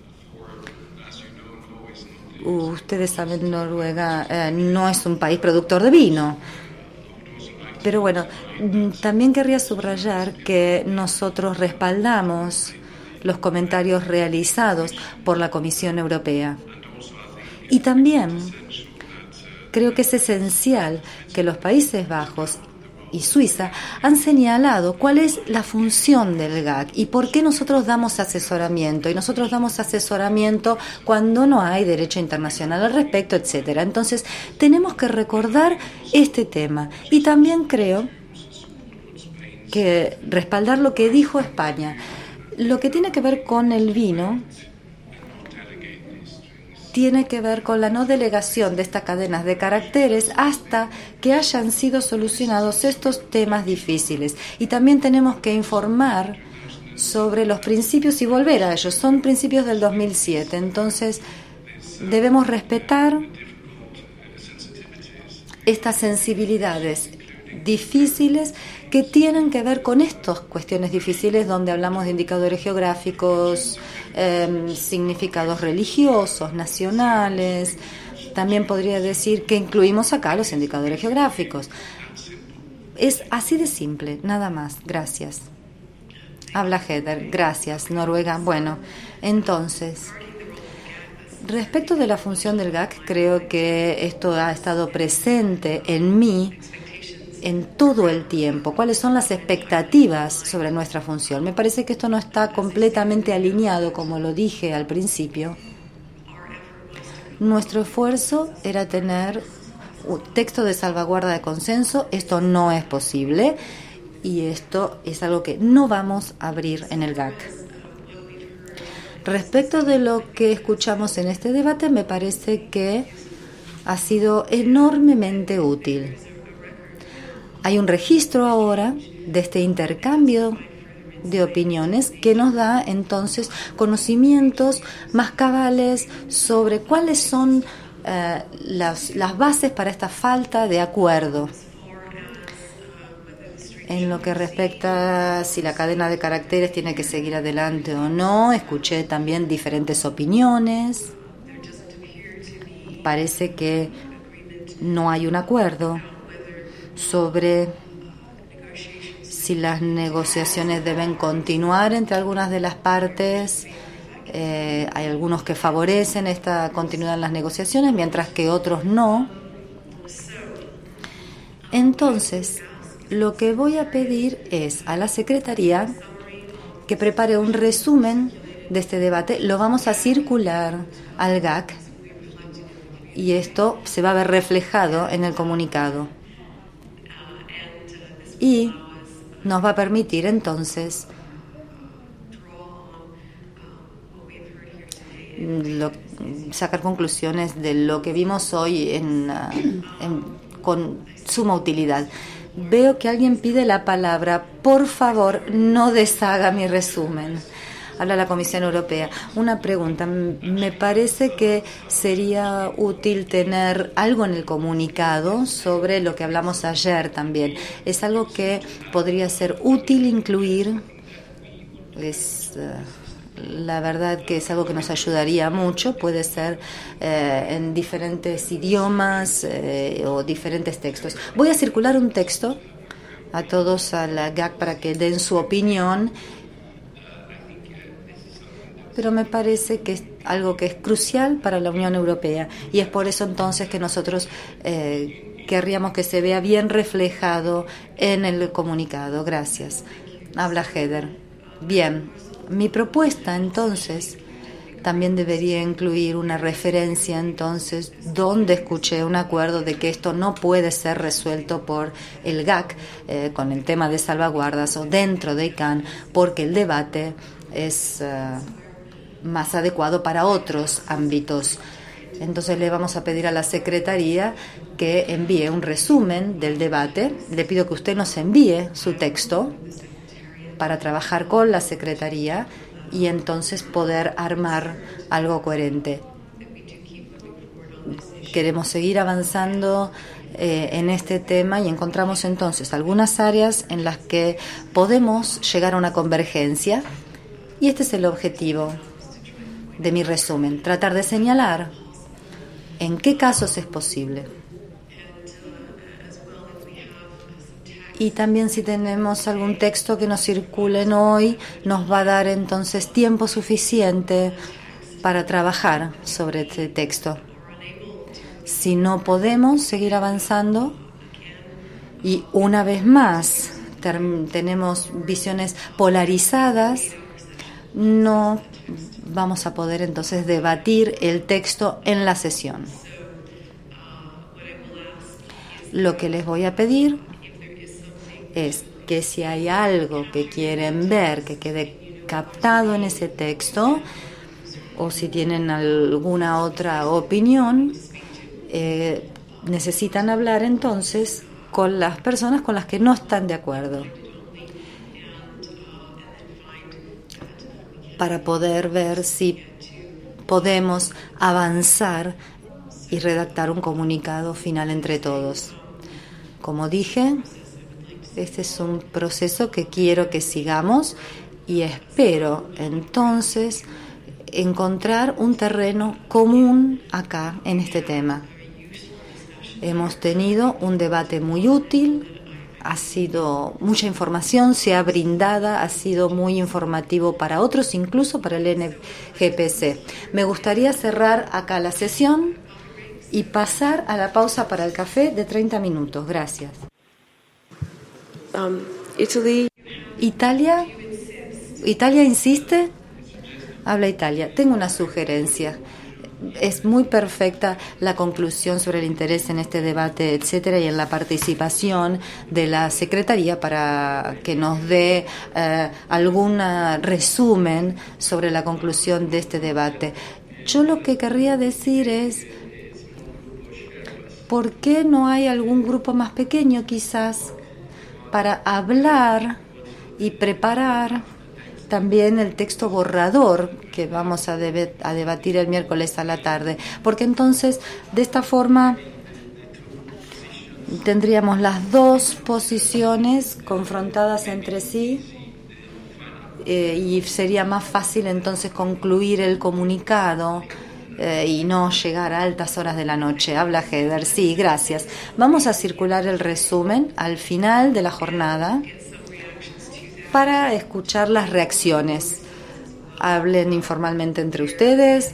Uh, ustedes saben, Noruega eh, no es un país productor de vino. Pero bueno, también querría subrayar que nosotros respaldamos los comentarios realizados por la Comisión Europea. Y también creo que es esencial que los Países Bajos y Suiza han señalado cuál es la función del G A C y por qué nosotros damos asesoramiento. Y nosotros damos asesoramiento cuando no hay derecho internacional al respecto, etcétera. Entonces, tenemos que recordar este tema. Y también creo que respaldar lo que dijo España. Lo que tiene que ver con el vino tiene que ver con la no delegación de estas cadenas de caracteres hasta que hayan sido solucionados estos temas difíciles. Y también tenemos que informar sobre los principios y volver a ellos. Son principios del dos mil siete, entonces debemos respetar estas sensibilidades difíciles que tienen que ver con estas cuestiones difíciles, donde hablamos de indicadores geográficos, eh, significados religiosos, nacionales. También podría decir que incluimos acá los indicadores geográficos. Es así de simple, nada más. Gracias. Habla Heather. Gracias, Noruega. Bueno, entonces, respecto de la función del G A C, creo que esto ha estado presente en mí en todo el tiempo. ¿Cuáles son las expectativas sobre nuestra función? Me parece que esto no está completamente alineado, como lo dije al principio. Nuestro esfuerzo era tener un texto de salvaguarda de consenso. Esto no es posible, y esto es algo que no vamos a abrir en el G A C. Respecto de lo que escuchamos en este debate, me parece que ha sido enormemente útil. Hay un registro ahora de este intercambio de opiniones que nos da entonces conocimientos más cabales sobre cuáles son eh, las, las bases para esta falta de acuerdo. En lo que respecta a si la cadena de caracteres tiene que seguir adelante o no, escuché también diferentes opiniones. Parece que no hay un acuerdo sobre si las negociaciones deben continuar entre algunas de las partes. Eh, hay algunos que favorecen esta continuidad en las negociaciones, mientras que otros no. Entonces, lo que voy a pedir es a la Secretaría que prepare un resumen de este debate. Lo vamos a circular al G A C y esto se va a ver reflejado en el comunicado. Y nos va a permitir entonces lo, sacar conclusiones de lo que vimos hoy en, en, con suma utilidad. Veo que alguien pide la palabra. Por favor, no deshaga mi resumen. Habla la Comisión Europea. Una pregunta. Me parece que sería útil tener algo en el comunicado sobre lo que hablamos ayer también. Es algo que podría ser útil incluir. Es, uh, la verdad que es algo que nos ayudaría mucho. Puede ser eh, en diferentes idiomas eh, o diferentes textos. Voy a circular un texto a todos a la G A C para que den su opinión, pero me parece que es algo que es crucial para la Unión Europea, y es por eso entonces que nosotros eh, querríamos que se vea bien reflejado en el comunicado. Gracias. Habla Heather. Bien, mi propuesta entonces también debería incluir una referencia entonces donde escuché un acuerdo de que esto no puede ser resuelto por el G A C eh, con el tema de salvaguardas o dentro de I C A N, porque el debate es uh, más adecuado para otros ámbitos. Entonces le vamos a pedir a la Secretaría que envíe un resumen del debate. Le pido que usted nos envíe su texto para trabajar con la Secretaría y entonces poder armar algo coherente. Queremos seguir avanzando eh, en este tema y encontramos entonces algunas áreas en las que podemos llegar a una convergencia, y este es el objetivo de mi resumen: tratar de señalar en qué casos es posible. Y también, si tenemos algún texto que nos circulen hoy, nos va a dar entonces tiempo suficiente para trabajar sobre este texto. Si no podemos seguir avanzando y una vez más ter- tenemos visiones polarizadas, no vamos a poder entonces debatir el texto en la sesión. Lo que les voy a pedir es que si hay algo que quieren ver que quede captado en ese texto, o si tienen alguna otra opinión, eh, necesitan hablar entonces con las personas con las que no están de acuerdo, para poder ver si podemos avanzar y redactar un comunicado final entre todos. Como dije, este es un proceso que quiero que sigamos, y espero entonces encontrar un terreno común acá en este tema. Hemos tenido un debate muy útil, ha sido mucha información, se ha brindada, ha sido muy informativo para otros, incluso para el N G P C. Me gustaría cerrar acá la sesión y pasar a la pausa para el café de treinta minutos. Gracias. Um, Italy. Italia, Italia insiste. Habla Italia. Tengo una sugerencia. Es muy perfecta la conclusión sobre el interés en este debate, etcétera, y en la participación de la Secretaría para que nos dé eh, algún resumen sobre la conclusión de este debate. Yo lo que querría decir es, ¿por qué no hay algún grupo más pequeño quizás para hablar y preparar también el texto borrador que vamos a, debe, a debatir el miércoles a la tarde? Porque entonces, de esta forma, tendríamos las dos posiciones confrontadas entre sí eh, y sería más fácil entonces concluir el comunicado eh, y no llegar a altas horas de la noche. Habla Heather. Sí, gracias. Vamos a circular el resumen al final de la jornada para escuchar las reacciones. Hablen informalmente entre ustedes.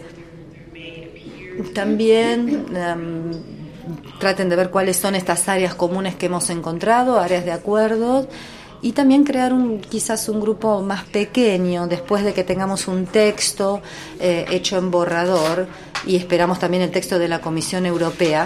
También um, traten de ver cuáles son estas áreas comunes que hemos encontrado, áreas de acuerdo, y también crear un, quizás un grupo más pequeño después de que tengamos un texto eh, hecho en borrador, y esperamos también el texto de la Comisión Europea,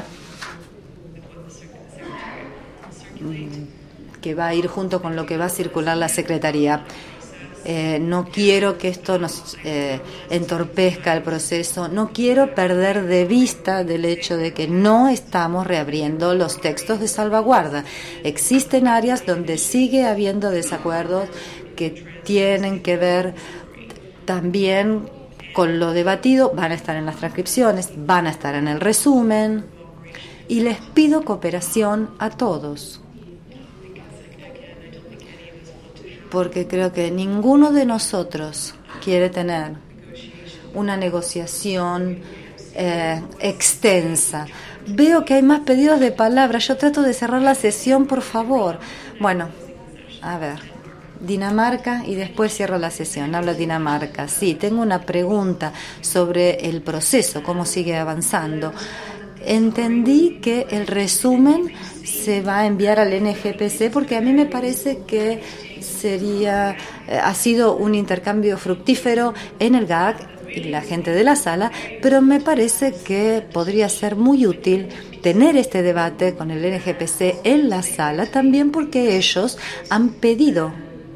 que va a ir junto con lo que va a circular la Secretaría. Eh, no quiero que esto nos eh, entorpezca el proceso, no quiero perder de vista del hecho de que no estamos reabriendo los textos de salvaguarda. Existen áreas donde sigue habiendo desacuerdos que tienen que ver también con lo debatido, van a estar en las transcripciones, van a estar en el resumen, y les pido cooperación a todos, porque creo que ninguno de nosotros quiere tener una negociación eh, extensa. Veo que hay más pedidos de palabra. Yo trato de cerrar la sesión, por favor. Bueno, a ver, Dinamarca y después cierro la sesión. Habla Dinamarca. Sí, tengo una pregunta sobre el proceso, cómo sigue avanzando. Entendí que el resumen se va a enviar al N G P C porque a mí me parece que sería eh, ha sido un intercambio fructífero en el G A C y la gente de la sala, pero me parece que podría ser muy útil tener este debate con el N G P C en la sala también porque ellos han pedido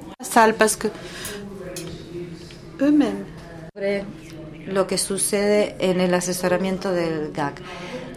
sobre lo que sucede en el asesoramiento del G A C.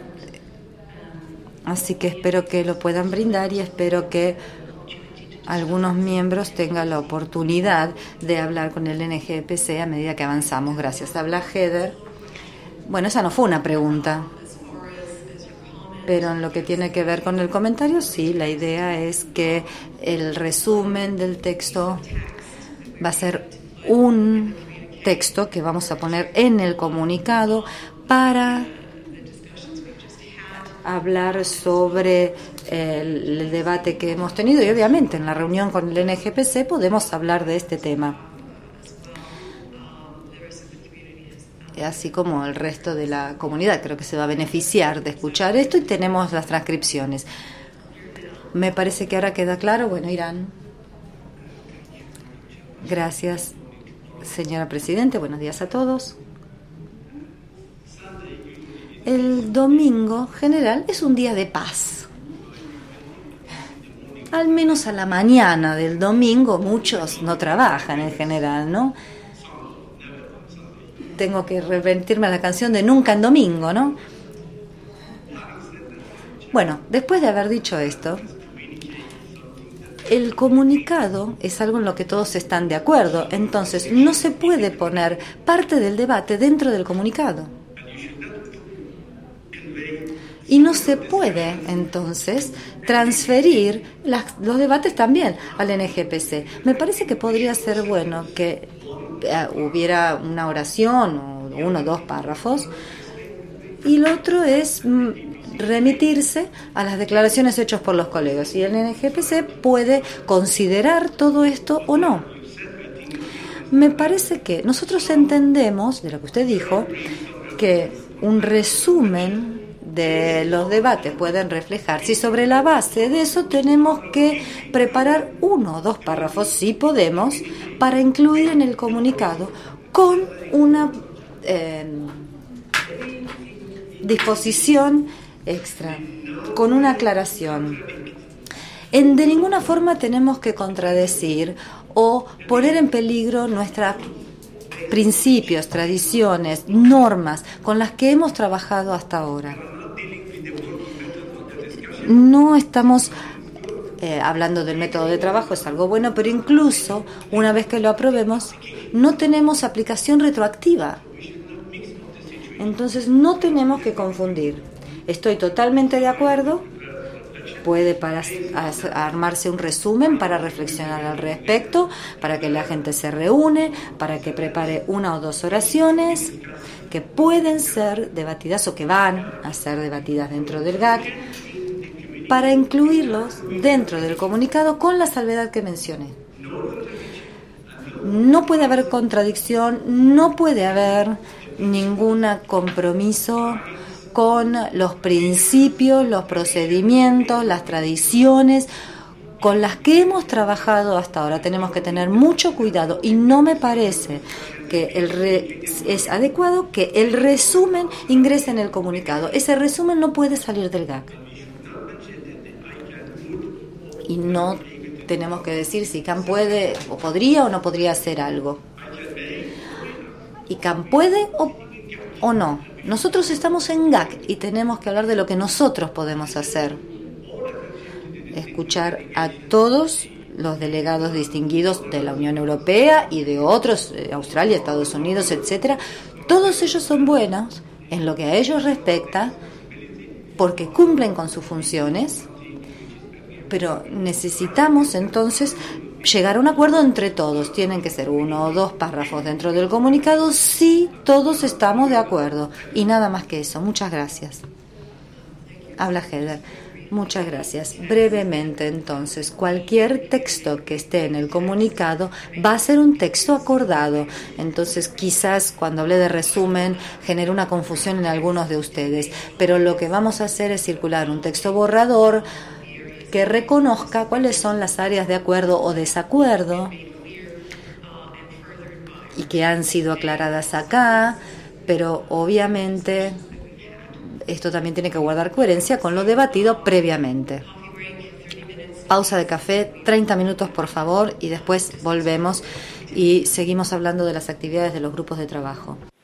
Así que espero que lo puedan brindar y espero que algunos miembros tengan la oportunidad de hablar con el N G P C a medida que avanzamos. Gracias. Habla Heather. Bueno, esa no fue una pregunta, pero en lo que tiene que ver con el comentario, sí, la idea es que el resumen del texto va a ser un texto que vamos a poner en el comunicado para hablar sobre el, el debate que hemos tenido y obviamente en la reunión con el N G P C podemos hablar de este tema, así como el resto de la comunidad. Creo que se va a beneficiar de escuchar esto y tenemos las transcripciones. Me parece que ahora queda claro. Bueno, Irán. Gracias, señora Presidente. Buenos días a todos. El domingo general es un día de paz. Al menos a la mañana del domingo muchos no trabajan en general, ¿no? Tengo que revertirme a la canción de Nunca en Domingo, ¿no? Bueno, después de haber dicho esto, el comunicado es algo en lo que todos están de acuerdo. Entonces, no se puede poner parte del debate dentro del comunicado. Y no se puede, entonces, transferir las, los debates también al N G P C. Me parece que podría ser bueno que eh, hubiera una oración o uno o dos párrafos y lo otro es mm, remitirse a las declaraciones hechas por los colegas. Y el N G P C puede considerar todo esto o no. Me parece que nosotros entendemos, de lo que usted dijo, que un resumen de los debates pueden reflejarse y sobre la base de eso tenemos que preparar uno o dos párrafos, si podemos, para incluir en el comunicado con una eh, disposición extra, con una aclaración. En, de ninguna forma tenemos que contradecir o poner en peligro nuestros principios, tradiciones, normas con las que hemos trabajado hasta ahora. No estamos eh, hablando del método de trabajo, es algo bueno, pero incluso una vez que lo aprobemos, no tenemos aplicación retroactiva. Entonces no tenemos que confundir. Estoy totalmente de acuerdo. Puede para, a, armarse un resumen para reflexionar al respecto, para que la gente se reúne, para que prepare una o dos oraciones que pueden ser debatidas o que van a ser debatidas dentro del G A C, para incluirlos dentro del comunicado con la salvedad que mencioné. No puede haber contradicción, no puede haber ningún compromiso con los principios, los procedimientos, las tradiciones con las que hemos trabajado hasta ahora. Tenemos que tener mucho cuidado y no me parece que el re, es adecuado que el resumen ingrese en el comunicado. Ese resumen no puede salir del G A C. Y no tenemos que decir si C A M puede o podría o no podría hacer algo. Y C A M puede o, o no. Nosotros estamos en G A C y tenemos que hablar de lo que nosotros podemos hacer. Escuchar a todos los delegados distinguidos de la Unión Europea y de otros, eh, Australia, Estados Unidos, etcétera. Todos ellos son buenos en lo que a ellos respecta porque cumplen con sus funciones, pero necesitamos entonces llegar a un acuerdo entre todos. Tienen que ser uno o dos párrafos dentro del comunicado si todos estamos de acuerdo. Y nada más que eso. Muchas gracias. Habla Heather. Muchas gracias. Brevemente, entonces, cualquier texto que esté en el comunicado va a ser un texto acordado. Entonces, quizás cuando hablé de resumen genere una confusión en algunos de ustedes, pero lo que vamos a hacer es circular un texto borrador que reconozca cuáles son las áreas de acuerdo o desacuerdo y que han sido aclaradas acá, pero obviamente esto también tiene que guardar coherencia con lo debatido previamente. Pausa de café, treinta minutos por favor, y después volvemos y seguimos hablando de las actividades de los grupos de trabajo.